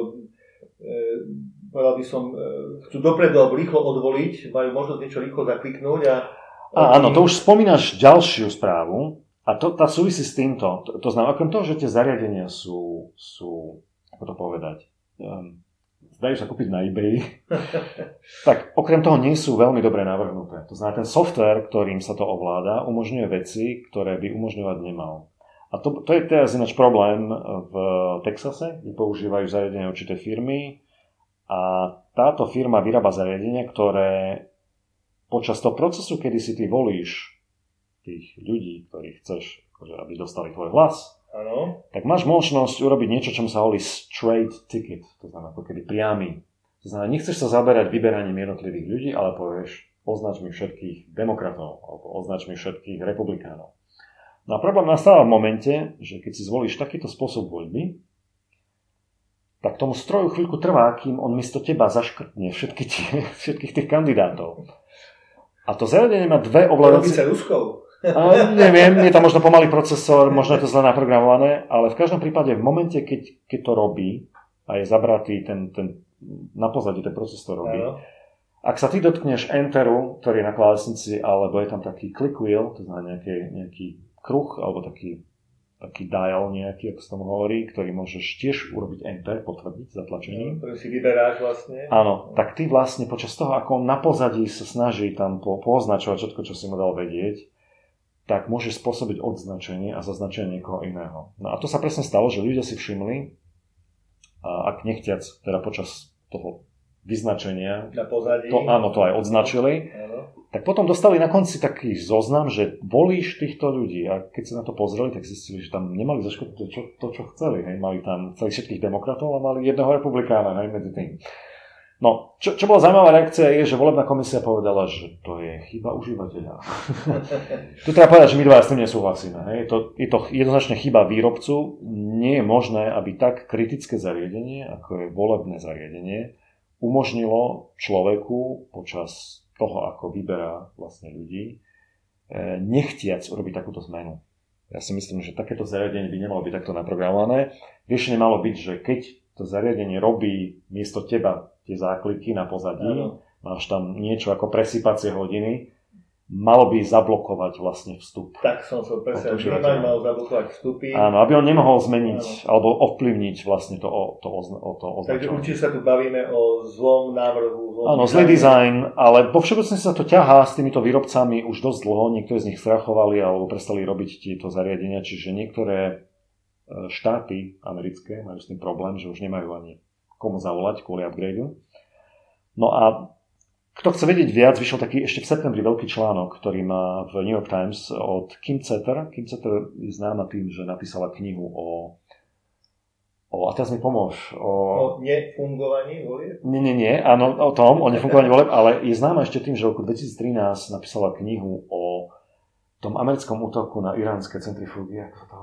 povedal by som, chcú dopredu alebo rýchlo odvoliť, majú možnosť niečo rýchlo zakliknúť. Áno, to už spomínaš ďalšiu správu. A tá súvisí s týmto. To znamená, okrem toho, že tie zariadenia sú ako to povedať, zdajú sa kúpiť na eBay, tak okrem toho nie sú veľmi dobre navrhnuté. To znamená, ten software, ktorým sa to ovláda, umožňuje veci, ktoré by umožňovať nemal. A to je teraz ináč problém v Texase, kde používajú zariadenia určité firmy, a táto firma vyrába zariadenia, ktoré počas toho procesu, kedy si ty volíš tých ľudí, ktorých chceš, aby dostali tvoj hlas, tak máš možnosť urobiť niečo, čomu sa hovorí straight ticket, to znamená ako keby priamy. To znamená, nechceš sa zaberať vyberaním jednotlivých ľudí, ale povieš, označ mi všetkých demokratov, alebo označ mi všetkých republikánov. No a problém nastáva v momente, že keď si zvolíš takýto spôsob voľby, tak tomu stroju chvíľku trvá, kým on miesto teba zaškrtne všetkých tých kandidátov. A to zariadenie má dve ovládacie... Neviem, je tam možno pomalý procesor, možno je to zle naprogramované, ale v každom prípade v momente, keď to robí a je zabratý ten na pozadí ten proces to robí, ak sa ty dotkneš Enteru, ktorý je na klávesnici, alebo je tam taký click wheel, to znamená nejaký kruh, alebo taký dial nejaký, ako sa tomu hovorí, ktorý môžeš tiež urobiť Enter, potvrdiť zatlačením. Ktorý si vyberáš vlastne. Áno, tak ty vlastne počas toho, ako on na pozadí sa snaží tam poznačovať všetko, čo si mu dal vedieť, tak môžeš spôsobiť odznačenie a zaznačenie niekoho iného. No a to sa presne stalo, že ľudia si všimli, a ak nechtiac, teda počas toho vyznačenia, na pozadí, to aj odznačili, tak potom dostali na konci taký zoznam, že volíš týchto ľudí. A keď sa na to pozreli, tak zistili, že tam nemali zaškodiť to, čo chceli. Hej. Mali tam celých všetkých demokratov a mali jedného republikána, hej, medzi tým. No, čo bola zaujímavá reakcia je, že volebná komisia povedala, že to je chyba užívateľa. Tu treba povedať, že my dva s tým nesúhlasíme. Hej. Je to jednoznačne chyba výrobcu. Nie je možné, aby tak kritické zariadenie, ako je volebné zariadenie, umožnilo človeku počas toho, ako vyberá vlastne ľudí, nechtiac urobiť takúto zmenu. Ja si myslím, že takéto zariadenie by nemalo byť takto naprogramované. Riešenie malo byť, že keď to zariadenie robí miesto teba tie zákliky na pozadí, máš tam niečo ako presýpacie hodiny, malo by zablokovať vlastne vstup. Tak som presne, že mal zablokovať vstupy. Áno, aby on nemohol zmeniť alebo ovplyvniť vlastne to označovanie. Takže určite sa tu bavíme o zlom návrhu. Áno, zlý dizajn, ale vo všeobecnosti sa to ťahá s týmito výrobcami už dosť dlho. Niektorí z nich strachovali alebo prestali robiť tieto zariadenia, čiže niektoré štáty americké majú s tým problém, že už nemajú ani komu zavolať kvôli upgradeu. No a Kto chce vedieť viac, vyšiel taký ešte v septembri veľký článok, ktorý má v New York Times od Kim Cetter. Kim Cetter je známa tým, že napísala knihu a teraz mi pomôž. O nefungovaní volieb? Nie, áno, o tom, o nefungovaní volieb, ale je známa ešte tým, že v roku 2013 napísala knihu o tom americkom útoku na iránske centrifúgy. Ako to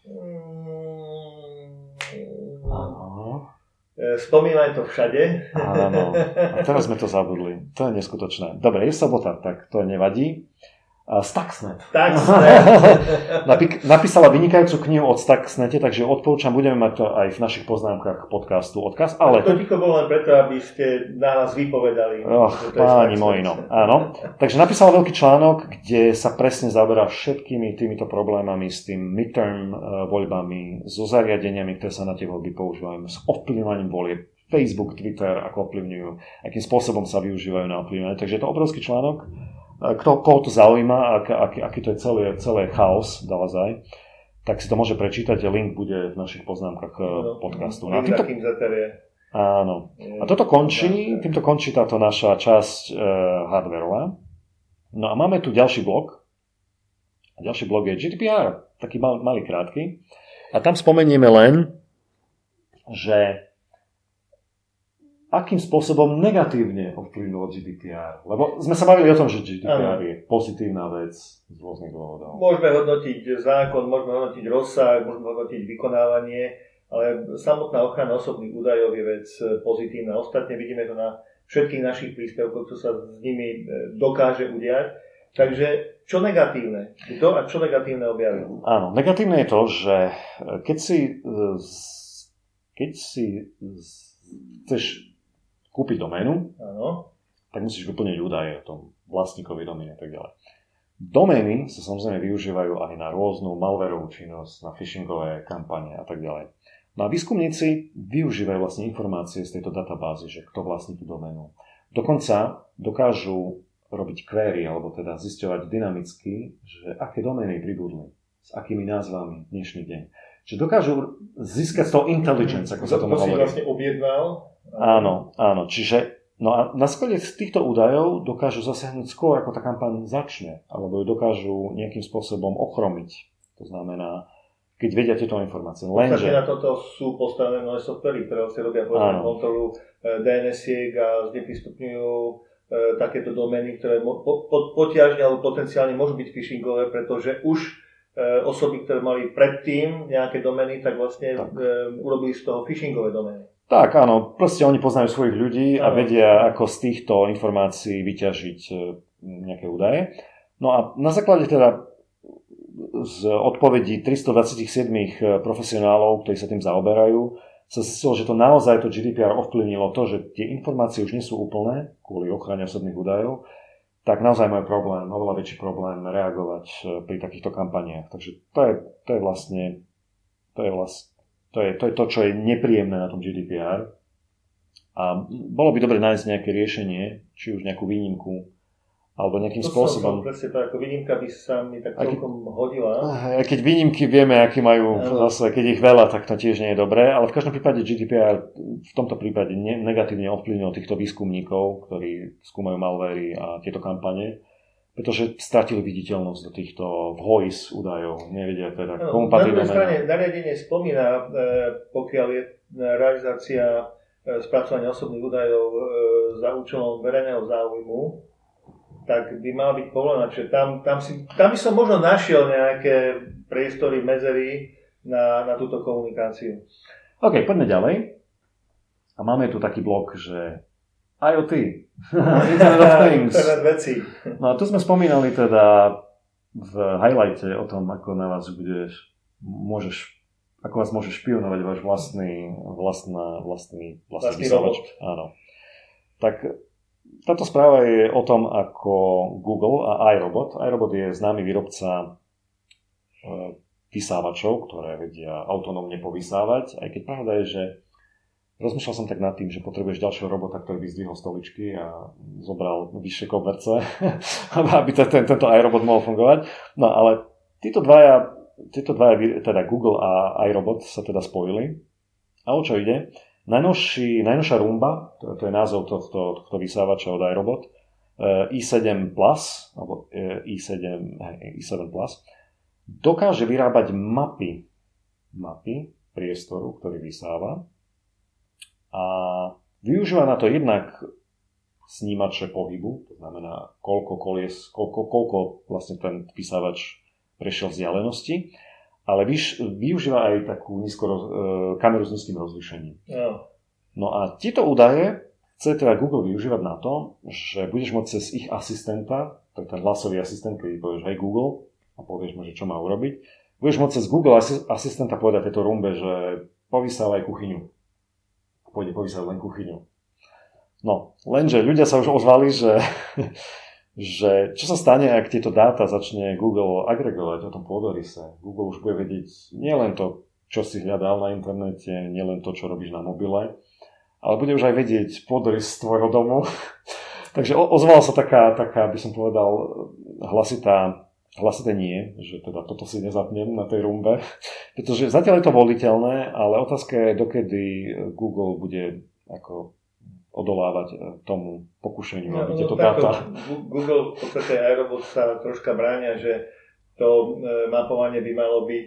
Spomínaj to všade. Áno, a teraz sme to zabudli. To je neskutočné. Dobre, je sobota, tak to nevadí. Stuxnet. Napísala vynikajúcu knihu o Stuxnete, takže odporúčam, budeme mať to aj v našich poznámkach podcastu odkaz. Ale to ticho bolo len preto, aby ste na nás vypovedali. Páni moji, no. Áno. Takže napísala veľký článok, kde sa presne zaoberá všetkými týmito problémami s tým midterm voľbami, so zariadeniami, ktoré sa na tie voľby používajú, s ovplyvňovaním volieb, Facebook, Twitter, ako ovplyvňujú, akým spôsobom sa využívajú na ovplyvňovanie. Takže je to obrovský článok. Koho to zaujíma, aký to je celé chaos, naozaj, tak si to môže prečítať, link bude v našich poznámkach podcastu. Áno. A týmto končí táto naša časť hardwareová. No a máme tu ďalší blok. A ďalší blok je GDPR, taký malý krátky. A tam spomenieme len, že akým spôsobom negatívne ovplyvnilo GDPR. Lebo sme sa bavili o tom, že GDPR je pozitívna vec z rôznych dôvodov. Môžeme hodnotiť zákon, môžeme hodnotiť rozsah, môžeme hodnotiť vykonávanie, ale samotná ochrana osobných údajov je vec pozitívna. Ostatne vidíme to na všetkých našich príspevkoch, čo sa s nimi dokáže udiať. Takže čo negatívne? Kto a čo negatívne objavil? Áno, negatívne je to, že keď si chceš kúpiť doménu, tak musíš vyplniť údaje o tom vlastníkovi domény a tak ďalej. Domény sa samozrejme využívajú aj na rôznu malwareovú činnosť, na phishingové kampane a tak ďalej. No a výskumníci využívajú vlastne informácie z tejto databázy, že kto vlastní tú doménu. Dokonca dokážu robiť query, alebo teda zisťovať dynamicky, že aké domény pribudli, s akými názvami dnešný deň. Čiže dokážu získať z toho intelligence, ako sa tomu hovorí. To si vlastne objednal. Áno. Čiže, no a na sklade z týchto údajov dokážu zasiahnuť skôr, ako tá kampaň začne, alebo ju dokážu nejakým spôsobom ochromiť. To znamená, keď vedia tieto informácie. Lenže na toto sú postavené mnohé softvery, ktoré si robia kontrolu DNS-iek a zneprístupňujú takéto domény, ktoré potiažne alebo potenciálne môžu byť phishingové, pretože už osoby, ktoré mali predtým nejaké domény, tak vlastne urobili z toho phishingové domény. Tak, áno, proste oni poznajú svojich ľudí a vedia, ako z týchto informácií vyťažiť nejaké údaje. No a na základe teda z odpovedí 327 profesionálov, ktorí sa tým zaoberajú, sa zistilo, že to naozaj to GDPR ovplyvnilo to, že tie informácie už nie sú úplné kvôli ochrane osobných údajov, tak naozaj majú problém, oveľa väčší problém reagovať pri takýchto kampaniách. Takže to je to, čo je nepríjemné na tom GDPR. A bolo by dobre nájsť nejaké riešenie, či už nejakú výnimku, alebo nejakým spôsobom. Presne to ako výnimka by sa mi tak celkom hodila. Aj keď výnimky vieme, aký majú, zase, keď ich veľa, tak to tiež nie je dobré, ale v každom prípade GDPR v tomto prípade negatívne ovplyvnilo týchto výskumníkov, ktorí skúmajú malvery a tieto kampane, pretože stratili viditeľnosť do týchto voice údajov. Nevedia teda komu patrí doména. Na druhej strane nariadenie spomína, pokiaľ je realizácia spracovania osobných údajov za účelom verejného záujmu, tak by mal byť povolená. Čiže tam by som možno našiel nejaké priestory, medzery na túto komunikáciu. OK, poďme ďalej. A máme tu taký blok, že IoT, Internet of Things. Internet veci. No a tu sme spomínali teda v highlighte o tom, ako na vás ako vás môže špionovať váš vlastný vysávač. Áno. Tak táto správa je o tom, ako Google a iRobot. iRobot je známy výrobca vysávačov, ktoré vedia autonómne povysávať, aj keď pravda je, že rozmýšľal som tak nad tým, že potrebuješ ďalšieho robota, ktorý by zdvihol stoličky a zobral vyššie koberce, aby tento iRobot mohol fungovať. No ale títo dvaja, teda Google a iRobot sa teda spojili. A o čo ide? Najnovšia Roomba, to je názov tohto vysávača od iRobot, i7 Plus, alebo i7 Plus, dokáže vyrábať mapy priestoru, ktorý vysáva a využíva na to jednak snímače pohybu, to znamená koľko vlastne ten vysávač prešiel vzdialenosti, ale využíva aj takú kameru s nízkym rozlíšením. No a tieto údaje chce teda Google využívať na to, že budeš môcť cez ich asistenta, to je ten hlasový asistent, keď povieš hej Google a povieš mu, že čo má urobiť, budeš môcť cez Google asistenta povedať tejto rumbe, že povysávaj kuchyňu. A pôjde povysávať len kuchyňu. No, lenže ľudia sa už ozvali, že čo sa stane, ak tieto dáta začne Google agregovať o tom pôdorise. Google už bude vedieť nielen to, čo si hľadal na internete, nielen to, čo robíš na mobile, ale bude už aj vedieť pôdorys z tvojho domu. Takže ozvala sa taká, by som povedal, hlasité nie, že teda toto si nezapnem na tej rumbe, pretože zatiaľ je to voliteľné, ale otázka je, dokedy Google bude ako odolávať tomu pokušeniu, aby tieto dáta... Google, v podstate iRobot sa troška bráňa, že to mapovanie by malo byť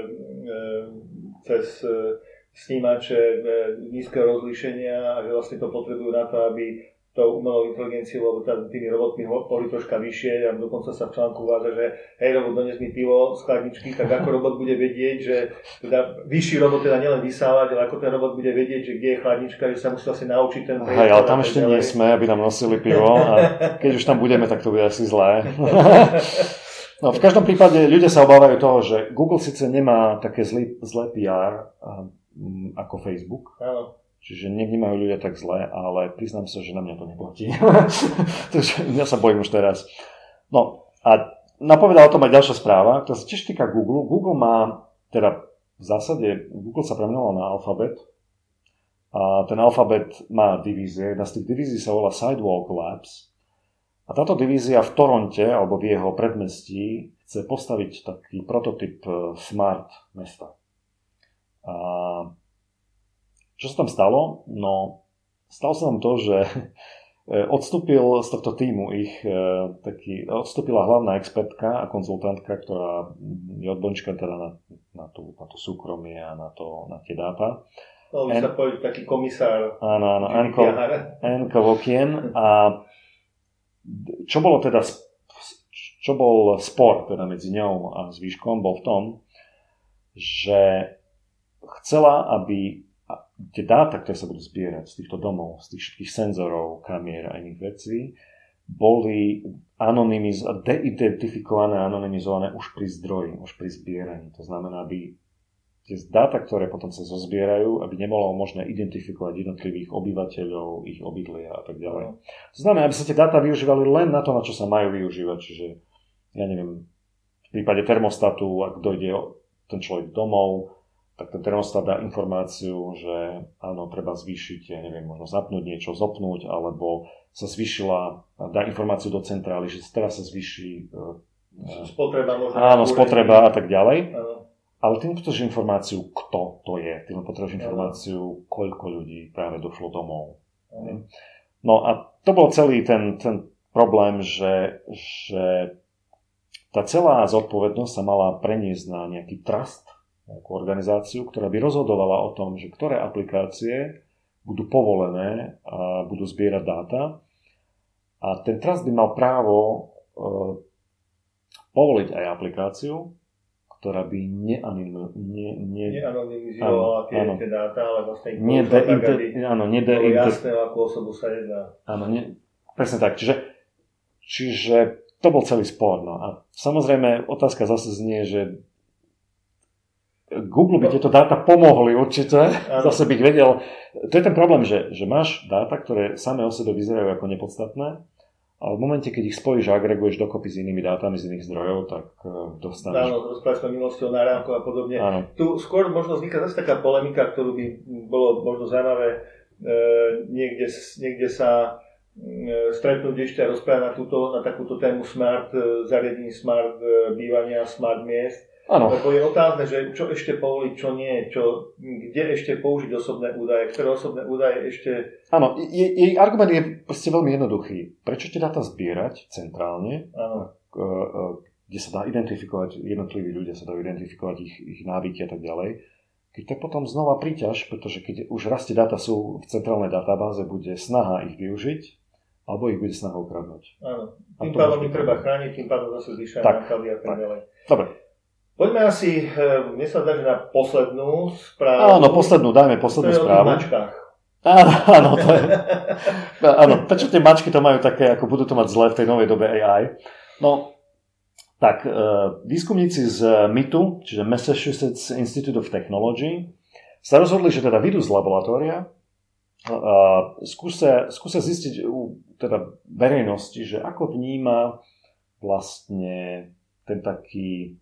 cez snímače nízkeho rozlíšenia a že vlastne to potrebujú na to, aby tou umelou inteligenciou, lebo tými robotmi boli troška vyššie a dokonca sa v článku uvádza, že hej, robot dones mi pivo z chladničky, tak ako robot bude vedieť, že teda vyšší robot teda nielen vysávať, ale ako ten robot bude vedieť, že kde je chladnička, že sa musí asi naučiť ten... Hej, ale tam ešte nie sme, aby nám nosili pivo a keď už tam budeme, tak to bude asi zlé. No, v každom prípade ľudia sa obávajú toho, že Google síce nemá také zlé PR ako Facebook. Áno. Čiže nevnímajú ľudia tak zle, ale priznám sa, že na mňa to neplatí. Takže ja sa bojím už teraz. No a napovedala o tom aj ďalšia správa, ktorá sa tiež týka Google. Google má, teda v zásade, Google sa premenoval na Alphabet a ten Alphabet má divízie. Jedna z tých divízií sa volá Sidewalk Labs a táto divízia v Toronte, alebo v jeho predmestí, chce postaviť taký prototyp smart mesta. A čo sa tam stalo? No, stalo sa tam to, že odstúpil z tohto týmu odstúpila hlavná expertka a konzultantka, ktorá je odborníčka teda na to súkromie a na tie dáta. No, by sa povedať taký komisár. Áno, Anko Vokien. A čo bol spor teda medzi ňou a zvýškom, bol v tom, že chcela, aby tie dáta, ktoré sa budú zbierať z týchto domov, z tých všetkých senzorov, kamier a iných vecí, boli deidentifikované a anonymizované už pri zdroji, už pri zbieraní. To znamená, aby tie dáta, ktoré potom sa zozbierajú, aby nebolo možné identifikovať jednotlivých obyvateľov, ich obydlia a tak ďalej. To znamená, aby sa tie dáta využívali len na to, na čo sa majú využívať. Čiže, ja neviem, v prípade termostatu, ak dojde ten človek domov, tak ten termostat dá informáciu, že áno, treba zvýšiť, ja neviem, možno zapnúť niečo, zopnúť, alebo sa zvýšila, dá informáciu do centrály, že teraz sa zvýši spotreba, spotreba a tak ďalej. Áno. Ale ty nepotrebuješ informáciu, kto to je. Ty potrebuješ informáciu, koľko ľudí práve došlo domov. No a to bol celý ten problém, že tá celá zodpovednosť sa mala preniesť na nejaký trust, nejakú organizáciu, ktorá by rozhodovala o tom, že ktoré aplikácie budú povolené a budú zbierať dáta. A ten trust by mal právo povoliť aj aplikáciu, ktorá by neanonymizovala tie dáta, ale vlastne ich tak, aby bolo jasné, o akú osobu sa jedná. Áno, presne tak. Čiže to bol celý spor. No. A samozrejme otázka zase znie, že Google by tieto dáta pomohli určite, zase by ich vedel. To je ten problém, že máš dáta, ktoré samé o sebe vyzerajú ako nepodstatné, ale v momente, keď ich spojíš a agreguješ dokopy s inými dátami z iných zdrojov, tak dostaneš... Áno, rozprávali sme minulosti o náramkoch a podobne. Áno. Tu skôr možno vzniká zase taká polemika, ktorú by bolo možno zaujímavé niekde sa stretnúť ešte a rozprávať na takúto tému smart zariadení, smart bývania, smart miest. Áno. Lebo je otázne, že čo ešte povoliť, čo nie, kde ešte použiť osobné údaje, ktoré osobné údaje ešte... Áno, jej argument je proste veľmi jednoduchý. Prečo tie dáta zbierať centrálne, kde sa dá identifikovať, jednotliví ľudia sa dajú identifikovať ich návyky a tak ďalej, keď tak potom znova priťaž, pretože keď už raz tie dáta sú v centrálnej databáze, bude snaha ich využiť, alebo ich bude snaha ukradnúť. Áno, tým pádom ich treba chrániť, tým pádom zase zvýšajú náklady a tak ďalej. Dobre. Poďme asi, mne sa zdá, že na poslednú správu. Áno, dajme poslednú správu. To je o mačkách. Áno, to je. Áno, prečo tie mačky to majú také, ako budú to mať zle v tej novej dobe AI? No, tak, výskumníci z MITu, čiže Massachusetts Institute of Technology, sa rozhodli, že teda vyjdú z laboratória a skúsia zistiť u teda verejnosti, že ako vníma vlastne ten taký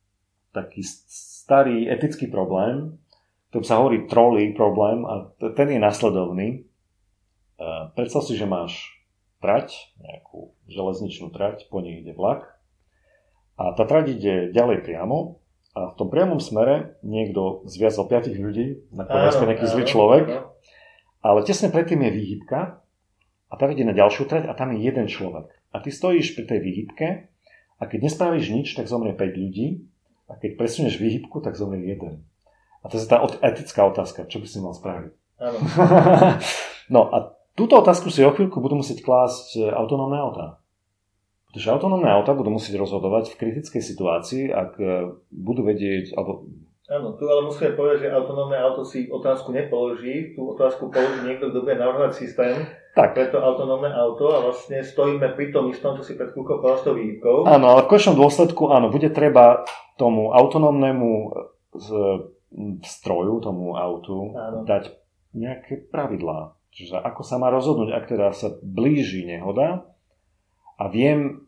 starý etický problém, ktorý sa hovorí trolley problém, a ten je nasledovný. Predstav si, že máš trať, nejakú železničnú trať, po nej ide vlak a tá trať ide ďalej priamo a v tom priamom smere niekto zviazal 5 ľudí, na Slovensku nejaký zlý človek, ale tesne predtým je výhybka a tá vedie na ďalšiu trať a tam je jeden človek. A ty stojíš pri tej výhybke a keď nespravíš nič, tak zomrie 5 ľudí a keď presunieš výhybku, tak zomrie jeden. A to je tá etická otázka, čo by si mal spraviť. Áno. No a túto otázku si o chvíľku budú musieť klásť autonómne autá. Pretože autonómne autá budú musieť rozhodovať v kritickej situácii, ak budú vedieť, alebo... Áno, tu ale musíme povedať, že autonómne auto si otázku nepoloží, tú otázku položí niekto, kto bude navrhovať systém pre to autonómne auto a vlastne stojíme pri tom istom, čo si pred chvíľkou povedal s tou výhybkou. Áno, ale v konečnom dôsledku, áno, bude treba tomu autonómnemu stroju, tomu autu, dať nejaké pravidlá. Čiže ako sa má rozhodnúť, ak teda sa blíži nehoda a viem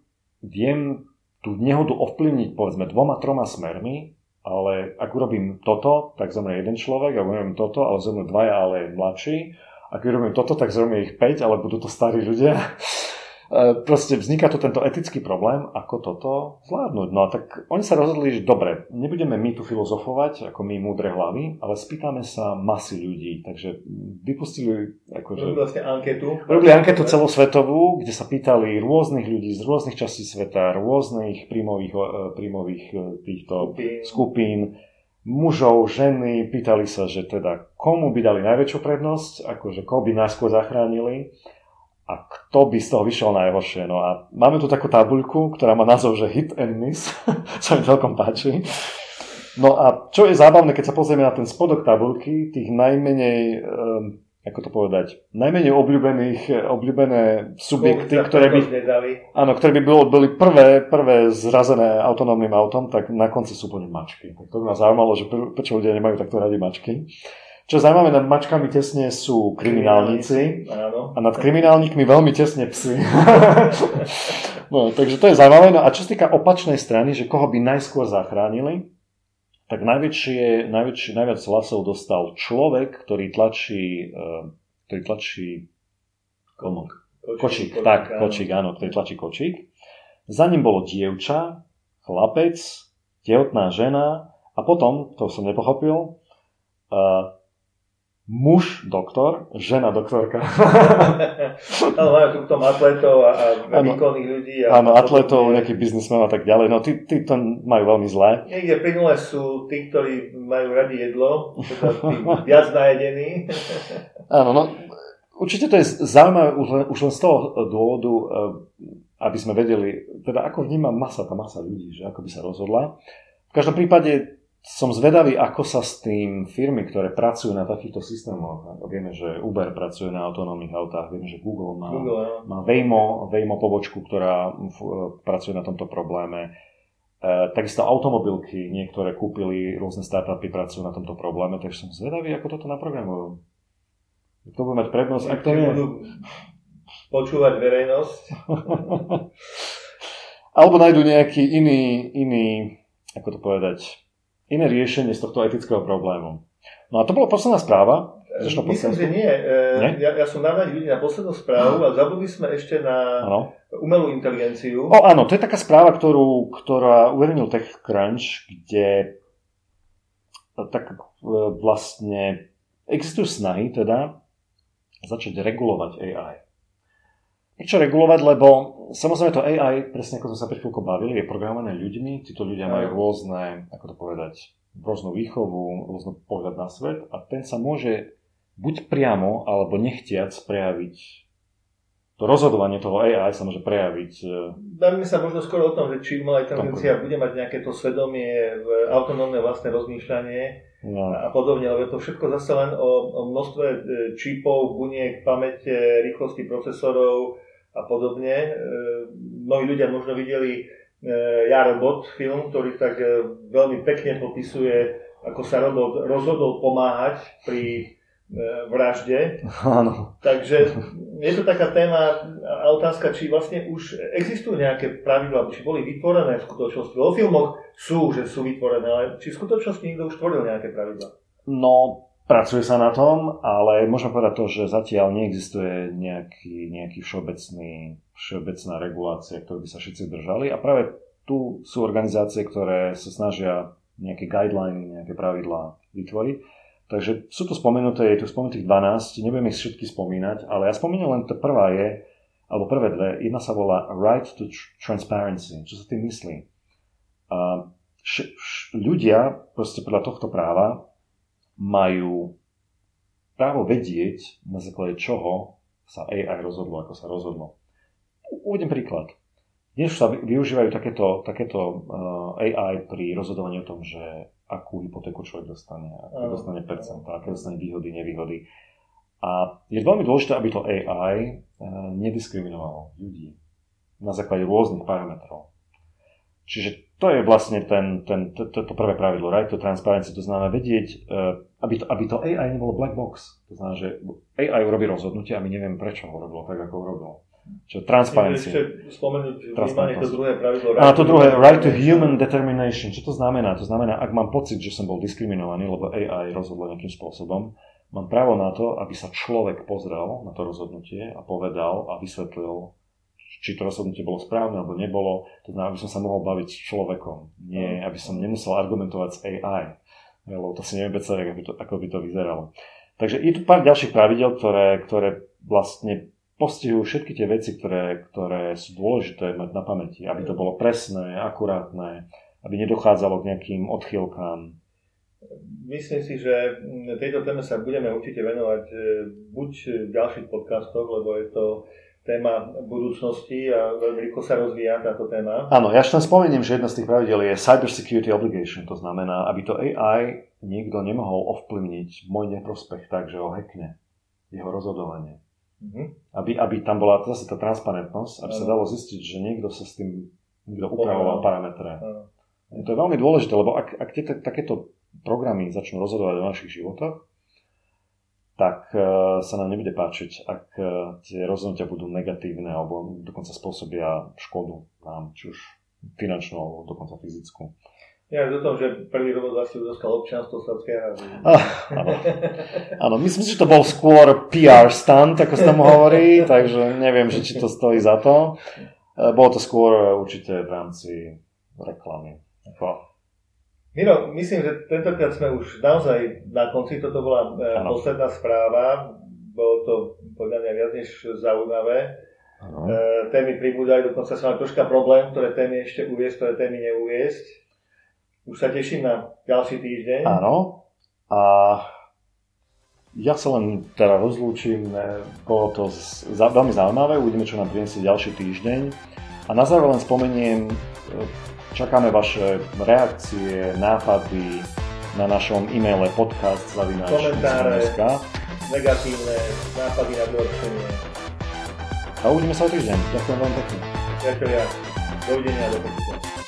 tú nehodu ovplyvniť povedzme 2-3 smermi, ale ak urobím toto, tak zomrie jeden človek, ak urobím toto, ale zomrie 2, ale mladší. Ak urobím toto, tak zomrie ich 5, ale budú to starí ľudia. Proste vzniká tu tento etický problém, ako toto zvládnuť. No a tak oni sa rozhodli, že dobre, nebudeme my tu filozofovať, ako my múdre hlavy, ale spýtame sa masy ľudí. Takže vypustili robili anketu celosvetovú, kde sa pýtali rôznych ľudí z rôznych častí sveta, rôznych príjmových týchto skupín, mužov, ženy, pýtali sa, že teda komu by dali najväčšiu prednosť, akože koho by najskôr zachránili. A kto by z toho vyšiel najhoršie? No a máme tu takú tabuľku, ktorá má názov, že hit and miss. Čo mi celkom páči. No a čo je zábavné, keď sa pozrieme na ten spodok tabuľky, tých najmenej, ako to povedať, najmenej obľúbené subjekty, ktoré by boli prvé zrazené autonómnym autom, tak na konci sú plne mačky. Tak to by ma zaujímalo, že prečo ľudia nemajú takto radi mačky. Čo zaujímavé, nad mačkami tesne sú kriminálnici a nad kriminálnikmi veľmi tesne psi. No, takže to je zaujímavé. No a čo sa týka opačnej strany, že koho by najskôr zachránili, tak najviac hlasov dostal človek, ktorý tlačí kočík, áno, ktorý tlačí kočík. Za ním bolo dievča, chlapec, tehotná žena a potom, to som nepochopil, muž doktor, žena doktorka. Áno, majú tu k tomu atletov a výkonných ľudí. Áno, atletov, nejaký biznismen a tak ďalej. No, tí to majú veľmi zlé. Niekde plynule sú tí, ktorí majú radi jedlo, teda tí viac najedení. Áno, no, určite to je zaujímavé už len z toho dôvodu, aby sme vedeli, teda ako vníma tá masa ľudí, že ako by sa rozhodla. V každom prípade som zvedavý, ako sa s tým firmy, ktoré pracujú na takýchto systémoch. Vieme, že Uber pracuje na autonómnych autách, vieme, že Google má Waymo pobočku, ktorá pracuje na tomto probléme. Takisto automobilky, niektoré kúpili, rôzne startupy pracujú na tomto probléme, takže som zvedavý, ako toto naprogramujú. Kto bude mať prednosť, ak to nie budú počúvať verejnosť. Alebo nájdu nejaký iný, ako to povedať, iné riešenie z tohto etického problému. No a to bola posledná správa. Myslím, že nie. Ja som navnadil ľudí na poslednú správu a zabudli sme ešte na umelú inteligenciu. Áno, to je taká správa, ktorá uverejnil TechCrunch, kde tak vlastne existujú snahy teda začať regulovať AI. Niečo regulovať, lebo samozrejme to AI, presne ako sme sa pred chvíľkou bavili, je programované ľuďmi. Títo ľudia majú rôzne, ako to povedať, rôznu výchovu, rôzny pohľad na svet a ten sa môže buď priamo, alebo nechtiac prejaviť. To rozhodovanie toho AI sa môže prejaviť. Bavíme sa možno skoro o tom, že či umelá inteligencia bude mať nejaké to svedomie, autonómne vlastné rozmýšľanie a podobne, lebo to všetko zase len o množstve čipov, buniek, pamäte, rýchlosti procesorov a podobne. Mnohí ľudia možno videli Ja, Robot film, ktorý tak veľmi pekne popisuje, ako sa robot rozhodol pomáhať pri vražde. Áno. Takže je to taká téma a otázka, či vlastne už existujú nejaké pravidlá, či boli vytvorené v skutočnosti. Vo filmoch sú vytvorené, ale či v skutočnosti niekto už tvoril nejaké pravidlá? No, pracuje sa na tom, ale môžem povedať to, že zatiaľ neexistuje nejaký všeobecná regulácia, ktorú by sa všetci držali. A práve tu sú organizácie, ktoré sa snažia nejaké guideliny, nejaké pravidlá vytvoriť. Takže sú tu spomenuté, je tu spomenutých 12, nebudem ich všetky spomínať, ale ja spomínam len to prvé dve. Jedna sa volá Right to Transparency. Čo sa tým myslí? Ľudia proste podľa tohto práva majú právo vedieť, na základe čoho sa AI rozhodlo, ako sa rozhodlo. Uvediem príklad. Dnes sa využívajú takéto AI pri rozhodovaní o tom, že akú hypotéku človek dostane, aké dostane percentá, aké dostane výhody, nevýhody. A je veľmi dôležité, aby to AI nediskriminovalo ľudí na základe rôznych parametrov. Čiže to je vlastne to prvé pravidlo, right? To transparency, to znamená vedieť, aby to AI nebolo black box. To znamená, že AI urobí rozhodnutie a my nevieme, prečo ho urobilo tak, ako ho urobilo. Čiže transparency. Ešte spomenúť vnímanie to druhé pravidlo. A to druhé, right to human determination. Čo to znamená? To znamená, ak mám pocit, že som bol diskriminovaný, lebo AI rozhodlo nejakým spôsobom, mám právo na to, aby sa človek pozrel na to rozhodnutie a povedal a vysvetlil, či to rozhodnutie bolo správne alebo nebolo. To znamená, aby som sa mohol baviť s človekom. Nie, aby som nemusel argumentovať s AI. Lebo to si neviem predstaviť, ako by to vyzeralo. Takže je tu pár ďalších pravidel, ktoré vlastne postihujú všetky tie veci, ktoré sú dôležité mať na pamäti, aby to bolo presné, akurátne, aby nedochádzalo k nejakým odchýlkám. Myslím si, že tejto téme sa budeme určite venovať buď v ďalších podcastoch, lebo je to téma budúcnosti a veľmi rýchlo sa rozvíja táto téma. Áno, ja ešte spomeniem, že jedna z tých pravidel je Cyber Security Obligation, to znamená, aby to AI nikto nemohol ovplyvniť v môj neprospech tak, že ho hackne jeho rozhodovanie. Aby tam bola zase tá transparentnosť, aby sa dalo zistiť, že niekto sa s tým upravoval parametre. To je veľmi dôležité, lebo ak takéto programy začnú rozhodovať o našich životoch, tak sa nám nebude páčiť, ak tie rozhodnutia budú negatívne alebo dokonca spôsobia škodu nám, či už finančnú alebo dokonca fyzickú. Ja do toho, že prvý robot vlastne dostal občianstvo Sádskej Arábie. Áno, myslím si, že to bol skôr PR stunt, ako sa tam hovorí, takže neviem, že či to stojí za to. Bolo to skôr určite v rámci reklamy. Miro, myslím, že tentokrát sme už naozaj na konci, toto bola posledná správa, bolo to podľa mňa viac než zaujímavé. Témy pribúdajú, dokonca som mal troška problém, ktoré témy ešte uviesť, ktoré témy neuviesť. Už sa teším na ďalší týždeň. Áno. A ja sa len teda rozlúčim. Bolo to veľmi zaujímavé. Uvidíme, čo nám prinesie ďalší týždeň. A na záver len spomeniem, čakáme vaše reakcie, nápady na našom e-maile podcast@. Komentáre, negatívne nápady na vylepšenie. A uvidíme sa o týždeň. Ďakujem veľmi pekne. Ďakujem. Dovidenia, do počutia.